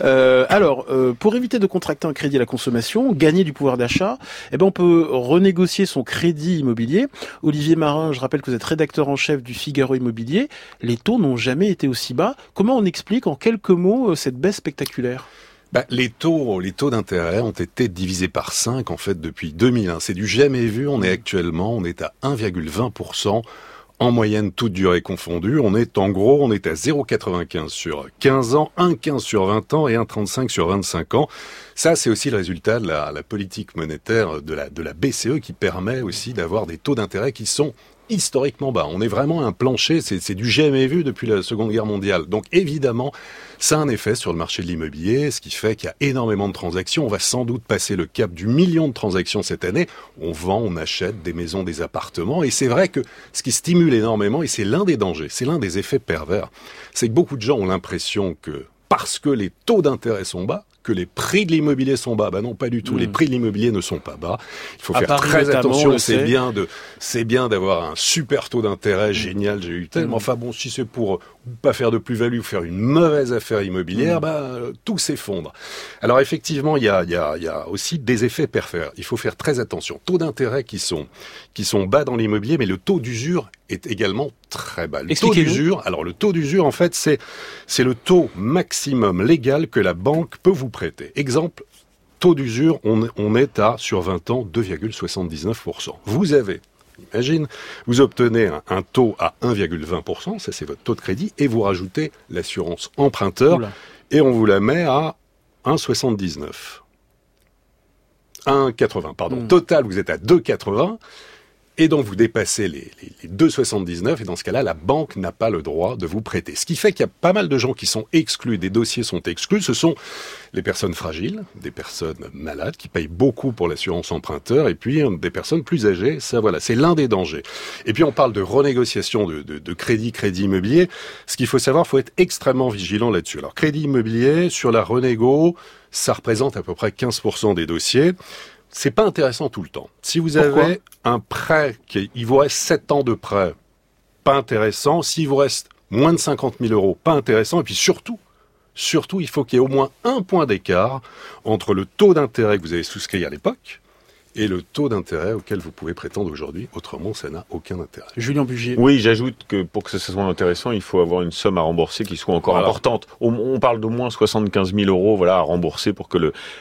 Pour éviter de contracter un crédit à la consommation, gagner du pouvoir d'achat, on peut renégocier son crédit immobilier. Olivier Marin, je rappelle que vous êtes rédacteur en chef du Figaro Immobilier. Les taux n'ont jamais été aussi bas. Comment on explique en quelques mots cette baisse spectaculaire? Les taux d'intérêt ont été divisés par 5 en fait depuis 2001. C'est du jamais vu. On est à 1,20%. En moyenne, toute durée confondue, on est à 0,95 sur 15 ans, 1,15 sur 20 ans et 1,35 sur 25 ans. Ça, c'est aussi le résultat de la politique monétaire de la BCE qui permet aussi d'avoir des taux d'intérêt qui sont historiquement bas. On est vraiment à un plancher, c'est du jamais vu depuis la Seconde Guerre mondiale. Donc évidemment, ça a un effet sur le marché de l'immobilier, ce qui fait qu'il y a énormément de transactions. On va sans doute passer le cap du million de transactions cette année. On vend, on achète des maisons, des appartements. Et c'est vrai que ce qui stimule énormément, et c'est l'un des dangers, c'est l'un des effets pervers, c'est que beaucoup de gens ont l'impression que parce que les taux d'intérêt sont bas, que les prix de l'immobilier sont bas. Non, pas du tout. Les prix de l'immobilier ne sont pas bas. Il faut faire très attention. C'est bien d'avoir un super taux d'intérêt génial. J'ai eu tellement. Si c'est pour pas faire de plus-value ou faire une mauvaise affaire immobilière, tout s'effondre. Alors effectivement, il y a aussi des effets pervers. Il faut faire très attention. Taux d'intérêt qui sont bas dans l'immobilier, mais le taux d'usure est également très bas. Le taux d'usure, en fait, c'est le taux maximum légal que la banque peut vous prêter. Exemple, taux d'usure, on est sur 20 ans, 2,79%. Vous obtenez un taux à 1,20%, ça c'est votre taux de crédit, et vous rajoutez l'assurance emprunteur, et on vous la met à 1,79. 1,80, pardon. Total, vous êtes à 2,80. Et donc vous dépassez les 2,79 et dans ce cas-là, la banque n'a pas le droit de vous prêter. Ce qui fait qu'il y a pas mal de gens qui sont exclus, des dossiers sont exclus. Ce sont les personnes fragiles, des personnes malades qui payent beaucoup pour l'assurance emprunteur et puis des personnes plus âgées. Ça, voilà, c'est l'un des dangers. Et puis on parle de renégociation de crédit immobilier. Ce qu'il faut savoir, il faut être extrêmement vigilant là-dessus. Alors crédit immobilier, sur la renégo, ça représente à peu près 15% des dossiers. C'est pas intéressant tout le temps. Si vous avez un prêt, il vous reste 7 ans de prêt, pas intéressant. S'il vous reste moins de 50 000 euros, pas intéressant. Et puis surtout, il faut qu'il y ait au moins un point d'écart entre le taux d'intérêt que vous avez souscrit à l'époque et le taux d'intérêt auquel vous pouvez prétendre aujourd'hui. Autrement, ça n'a aucun intérêt. Julien Bugier. Oui, j'ajoute que pour que ça soit intéressant, il faut avoir une somme à rembourser qui soit encore importante. On parle d'au moins 75 000 euros, voilà, à rembourser pour que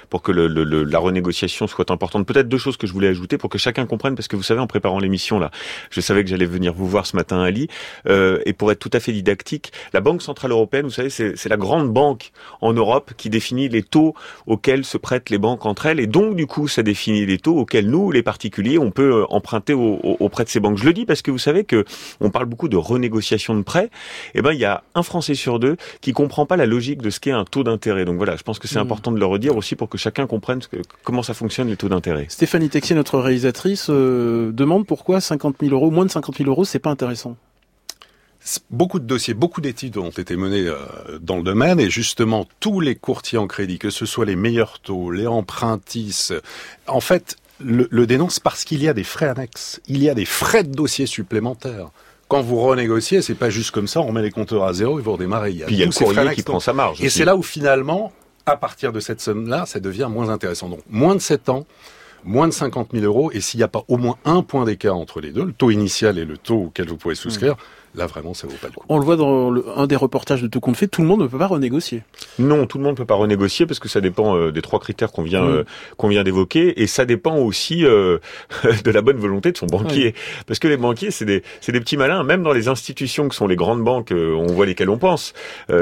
la renégociation soit importante. Peut-être deux choses que je voulais ajouter pour que chacun comprenne, parce que vous savez, en préparant l'émission là, je savais que j'allais venir vous voir ce matin, Ali, et pour être tout à fait didactique, la Banque Centrale Européenne, vous savez, c'est la grande banque en Europe qui définit les taux auxquels se prêtent les banques entre elles, et donc du coup, ça définit les taux auxquels nous, les particuliers, on peut emprunter auprès de ces banques. Je le dis parce que vous savez que on parle beaucoup de renégociation de prêts. Eh ben, il y a un Français sur deux qui comprend pas la logique de ce qu'est un taux d'intérêt. Donc voilà, je pense que c'est important de le redire aussi pour que chacun comprenne comment ça fonctionne les taux d'intérêt. Stéphanie Texier, notre réalisatrice, demande pourquoi 50 000 euros, moins de 50 000 euros, c'est pas intéressant. Beaucoup de dossiers, beaucoup d'études ont été menées dans le domaine, et justement tous les courtiers en crédit, que ce soit les meilleurs taux, les empruntistes, en fait, le dénoncent parce qu'il y a des frais annexes, il y a des frais de dossier supplémentaires. Quand vous renégociez, c'est pas juste comme ça, on remet les compteurs à zéro et vous redémarrez. Puis il y a le courrier qui prend sa marge. Et c'est là où finalement, à partir de cette somme-là, ça devient moins intéressant. Donc moins de 7 ans, moins de 50 000 euros, et s'il n'y a pas au moins un point d'écart entre les deux, le taux initial et le taux auquel vous pouvez souscrire, là vraiment ça vaut pas le coup. On le voit dans un des reportages de Tout compte fait, tout le monde ne peut pas renégocier. Non, tout le monde ne peut pas renégocier parce que ça dépend des trois critères qu'on vient d'évoquer, et ça dépend aussi de la bonne volonté de son banquier. Oui. Parce que les banquiers, c'est des petits malins, même dans les institutions que sont les grandes banques, on voit lesquelles on pense.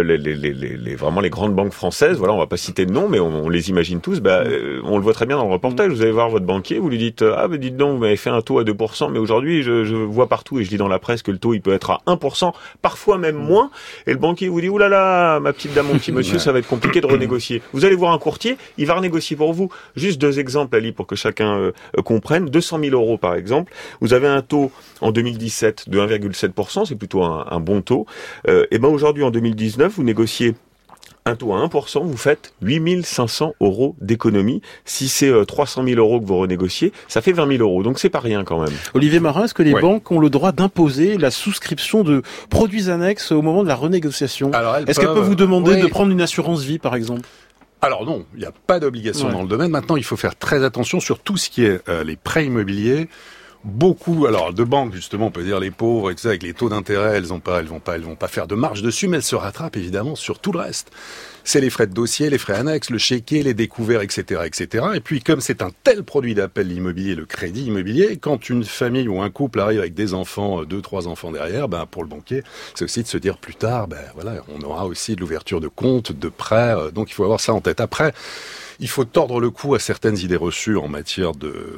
Vraiment les grandes banques françaises, voilà, on va pas citer de nom, mais on les imagine tous, on le voit très bien dans le reportage. Vous allez voir votre banquier, vous lui dites dites donc, vous m'avez fait un taux à 2%, mais aujourd'hui je vois partout et je lis dans la presse que le taux il peut être à 1%, parfois même moins, et le banquier vous dit oulala, ma petite dame, mon petit monsieur, ça va être compliqué de renégocier. Vous allez voir un courtier, il va renégocier pour vous. Juste deux exemples, Ali, pour que chacun comprenne. 200 000 euros par exemple, vous avez un taux en 2017 de 1,7%, c'est plutôt un bon taux. Et aujourd'hui en 2019, vous négociez un taux à 1%, vous faites 8 500 euros d'économie. Si c'est 300 000 euros que vous renégociez, ça fait 20 000 euros. Donc c'est pas rien quand même. Olivier Marin, est-ce que les banques ont le droit d'imposer la souscription de produits annexes au moment de la renégociation ? Est-ce qu'elles peuvent vous demander de prendre une assurance vie, par exemple ? Alors non, il n'y a pas d'obligation dans le domaine. Maintenant, il faut faire très attention sur tout ce qui est les prêts immobiliers. Beaucoup, alors de banques justement, on peut dire les pauvres, etc., avec les taux d'intérêt, elles vont pas faire de marge dessus, mais elles se rattrapent évidemment sur tout le reste. C'est les frais de dossier, les frais annexes, le chéquier, les découverts, etc., etc. Et puis comme c'est un tel produit d'appel l'immobilier, le crédit immobilier, quand une famille ou un couple arrive avec des enfants, 2-3 enfants derrière, pour le banquier, c'est aussi de se dire plus tard, voilà, on aura aussi de l'ouverture de comptes, de prêts, donc il faut avoir ça en tête. Après, il faut tordre le cou à certaines idées reçues en matière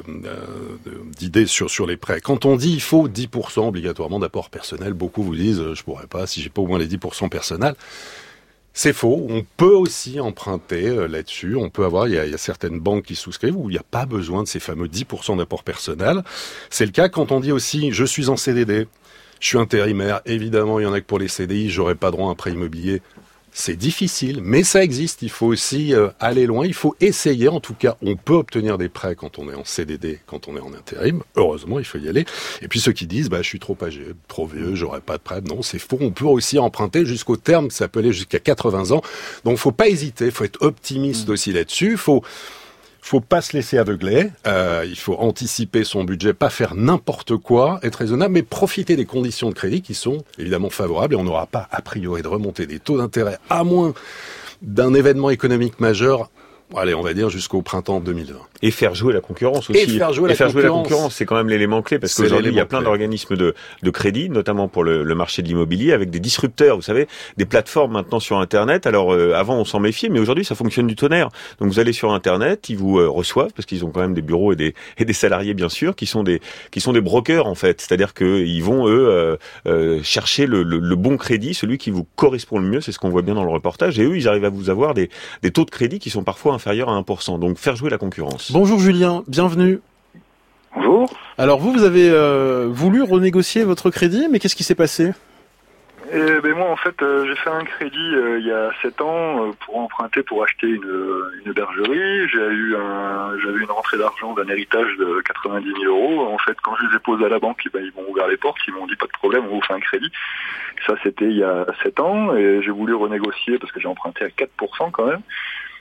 d'idées sur les prêts. Quand on dit il faut 10% obligatoirement d'apport personnel, beaucoup vous disent je pourrais pas si j'ai pas au moins les 10% personnels. C'est faux. On peut aussi emprunter là-dessus. On peut avoir, il y a certaines banques qui souscrivent où il n'y a pas besoin de ces fameux 10% d'apport personnel. C'est le cas quand on dit aussi je suis en CDD, je suis intérimaire. Évidemment, il y en a que pour les CDI, j'aurais pas droit à un prêt immobilier. C'est difficile, mais ça existe. Il faut aussi aller loin. Il faut essayer. En tout cas, on peut obtenir des prêts quand on est en CDD, quand on est en intérim. Heureusement, il faut y aller. Et puis ceux qui disent, je suis trop âgé, trop vieux, j'aurai pas de prêt. Non, c'est faux. On peut aussi emprunter jusqu'au terme. Ça peut aller jusqu'à 80 ans. Donc, faut pas hésiter. Il faut être optimiste aussi là-dessus. Faut pas se laisser aveugler, il faut anticiper son budget, pas faire n'importe quoi, être raisonnable, mais profiter des conditions de crédit qui sont évidemment favorables, et on n'aura pas a priori de remontée des taux d'intérêt, à moins d'un événement économique majeur, allez, on va dire jusqu'au printemps 2020. Et faire jouer la concurrence aussi. Et faire jouer la concurrence, c'est quand même l'élément clé, parce qu'aujourd'hui, il y a plein d'organismes de crédit, notamment pour le marché de l'immobilier, avec des disrupteurs, vous savez, des plateformes maintenant sur Internet. Alors, avant, on s'en méfiait, mais aujourd'hui, ça fonctionne du tonnerre. Donc, vous allez sur Internet, ils vous reçoivent, parce qu'ils ont quand même des bureaux et des salariés, bien sûr, qui sont des brokers, en fait. C'est-à-dire qu'ils vont, chercher le bon crédit, celui qui vous correspond le mieux, c'est ce qu'on voit bien dans le reportage, et eux, ils arrivent à vous avoir des taux de crédit qui sont parfois inférieur à 1%. Donc faire jouer la concurrence. Bonjour Julien, bienvenue. Bonjour. Alors vous avez voulu renégocier votre crédit, mais qu'est-ce qui s'est passé ? Moi en fait j'ai fait un crédit il y a 7 ans pour emprunter pour acheter une bergerie. J'avais une rentrée d'argent d'un héritage de 90 000 euros. En fait quand je les ai posés à la banque, ils m'ont ouvert les portes, ils m'ont dit pas de problème, on vous fait un crédit. Ça c'était il y a 7 ans et j'ai voulu renégocier parce que j'ai emprunté à 4% quand même.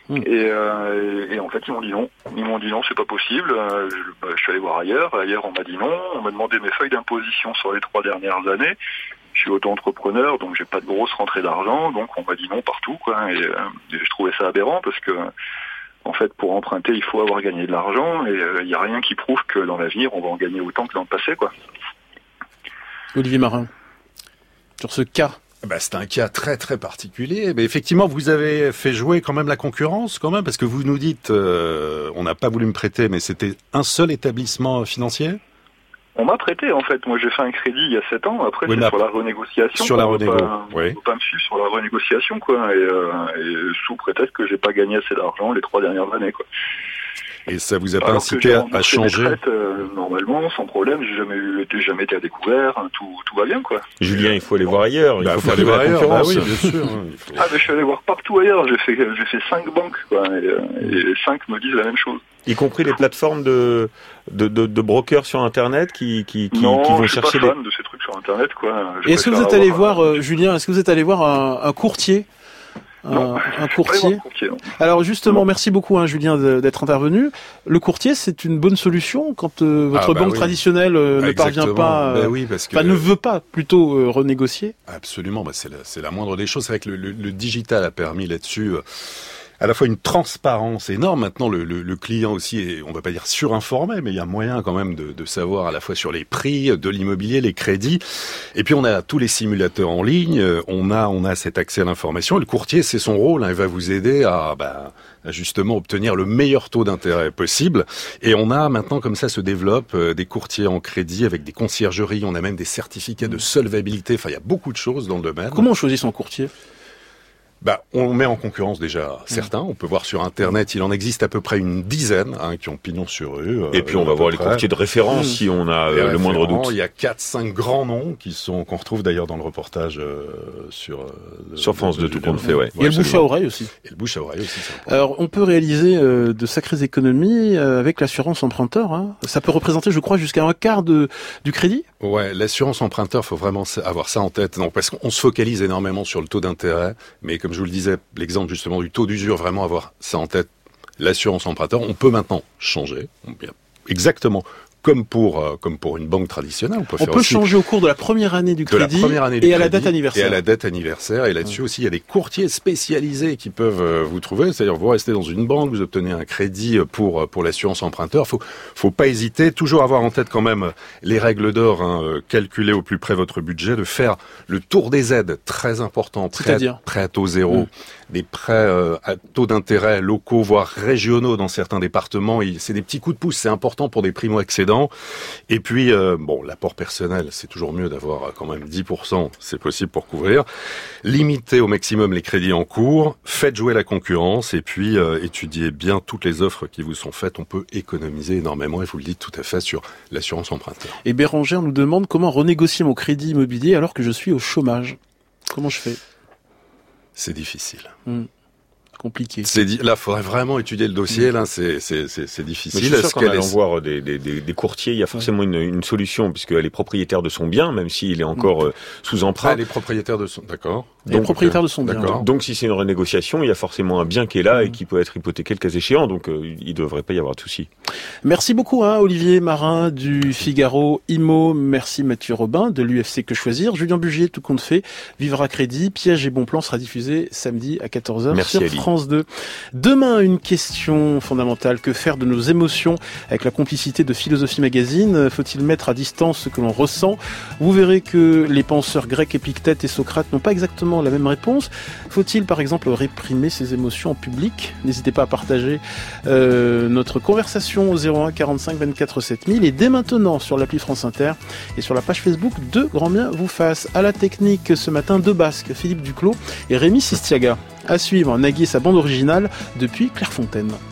Et en fait, ils m'ont dit non. Ils m'ont dit non, c'est pas possible. Je suis allé voir ailleurs. Ailleurs, on m'a dit non. On m'a demandé mes feuilles d'imposition sur les 3 dernières années. Je suis auto-entrepreneur, donc j'ai pas de grosse rentrée d'argent. Donc on m'a dit non partout, quoi. Et je trouvais ça aberrant parce que, en fait, pour emprunter, il faut avoir gagné de l'argent. Et il n'y a rien qui prouve que dans l'avenir, on va en gagner autant que dans le passé, quoi. Olivier Marin, sur ce cas. C'est un cas très très particulier, mais effectivement vous avez fait jouer quand même la concurrence quand même, parce que vous nous dites on n'a pas voulu me prêter, mais c'était un seul établissement financier. On m'a prêté en fait, moi j'ai fait un crédit il y a 7 ans, après c'est sur la renégociation. Sur la renégociation, oui. On peut pas me suivre sur la renégociation, quoi, et sous prétexte que j'ai pas gagné assez d'argent les 3 dernières années, quoi. Et ça vous a pas incité à changer? Normalement, sans problème, j'ai jamais été à découvert, tout va bien, quoi. Julien, il faut aller voir ailleurs. Il faut aller voir ailleurs. Oui, bien sûr. Mais je suis allé voir partout ailleurs. J'ai fait 5 banques, quoi, et les 5 me disent la même chose. Y compris les plateformes de brokers sur Internet qui non, vont je suis chercher pas fan de ces trucs sur Internet, quoi. Est-ce que vous êtes allé voir, Julien, est-ce que vous êtes allé voir un courtier? Un courtier. Alors justement, merci beaucoup Julien d'être intervenu. Le courtier, c'est une bonne solution quand votre banque traditionnelle ne parvient pas, ne veut pas plutôt renégocier. Absolument, c'est la moindre des choses. C'est vrai que le digital a permis là-dessus à la fois une transparence énorme. Maintenant, le client aussi est, on va pas dire surinformé, mais il y a moyen quand même de savoir à la fois sur les prix de l'immobilier, les crédits. Et puis on a tous les simulateurs en ligne. On a cet accès à l'information. Et le courtier, c'est son rôle. Il va vous aider à justement obtenir le meilleur taux d'intérêt possible. Et on a maintenant, comme ça se développe, des courtiers en crédit avec des conciergeries. On a même des certificats de solvabilité. Enfin, il y a beaucoup de choses dans le domaine. Comment on choisit son courtier ? On met en concurrence déjà certains. On peut voir sur Internet, il en existe à peu près une dizaine qui ont pignon sur rue. Et puis on va voir les courtiers de référence si on a le moindre doute. Il y a 4-5 grands noms qu'on retrouve d'ailleurs dans le reportage sur France 2, tout compte fait, ouais. Il y a le bouche à oreille aussi. Et le bouche à oreille aussi. Alors on peut réaliser de sacrées économies avec l'assurance emprunteur. Ça peut représenter, je crois, jusqu'à un quart du crédit. Ouais, l'assurance emprunteur, faut vraiment avoir ça en tête. Non, parce qu'on se focalise énormément sur le taux d'intérêt, mais comme je vous le disais, l'exemple justement du taux d'usure, vraiment avoir ça en tête. L'assurance emprunteur, on peut maintenant changer, exactement comme pour une banque traditionnelle. On peut changer au cours de la première année du crédit et à la date anniversaire. Et à la date anniversaire. Et là-dessus aussi, il y a des courtiers spécialisés qui peuvent vous trouver. C'est-à-dire, vous restez dans une banque, vous obtenez un crédit pour l'assurance emprunteur. Faut pas hésiter. Toujours avoir en tête quand même les règles d'or, calculer au plus près votre budget, de faire le tour des aides, très important. Prêt à taux zéro. Des prêts à taux d'intérêt locaux, voire régionaux dans certains départements. C'est des petits coups de pouce, c'est important pour des primo-accédants. Et puis, l'apport personnel, c'est toujours mieux d'avoir quand même 10%, c'est possible pour couvrir. Limitez au maximum les crédits en cours, faites jouer la concurrence et puis étudiez bien toutes les offres qui vous sont faites. On peut économiser énormément, et vous le dites tout à fait, sur l'assurance emprunteur. Et Bérangère nous demande comment renégocier mon crédit immobilier alors que je suis au chômage. Comment je fais ? C'est difficile. Compliqué. Là, faudrait vraiment étudier le dossier. Là, c'est difficile. Mais je suis sûr qu'en allant voir des courtiers, il y a forcément une solution, puisqu'elle est propriétaire de son bien, même s'il est encore sous emprunt. Elle est propriétaire de son. D'accord. Donc, propriétaire de son bien. Donc, si c'est une renégociation, il y a forcément un bien qui est là et qui peut être hypothéqué le cas échéant. Donc, il devrait pas y avoir de souci. Merci beaucoup, Olivier Marin du Figaro Imo. Merci Mathieu Robin de l'UFC Que Choisir. Julien Bugier, tout compte fait. Vivre à crédit. Piège et bon plan sera diffusé samedi à 14h sur France 2. Demain, une question fondamentale. Que faire de nos émotions avec la complicité de Philosophie Magazine? Faut-il mettre à distance ce que l'on ressent? Vous verrez que les penseurs grecs Épictète et Socrate n'ont pas exactement la même réponse. Faut-il par exemple réprimer ses émotions en public? N'hésitez pas à partager notre conversation au 01 45 24 7000 et dès maintenant sur l'appli France Inter et sur la page Facebook de Grand Bien vous fasse. À la technique ce matin, deux Basques, Philippe Duclos et Rémi Sistiaga. À suivre, Nagui et sa bande originale depuis Clairefontaine.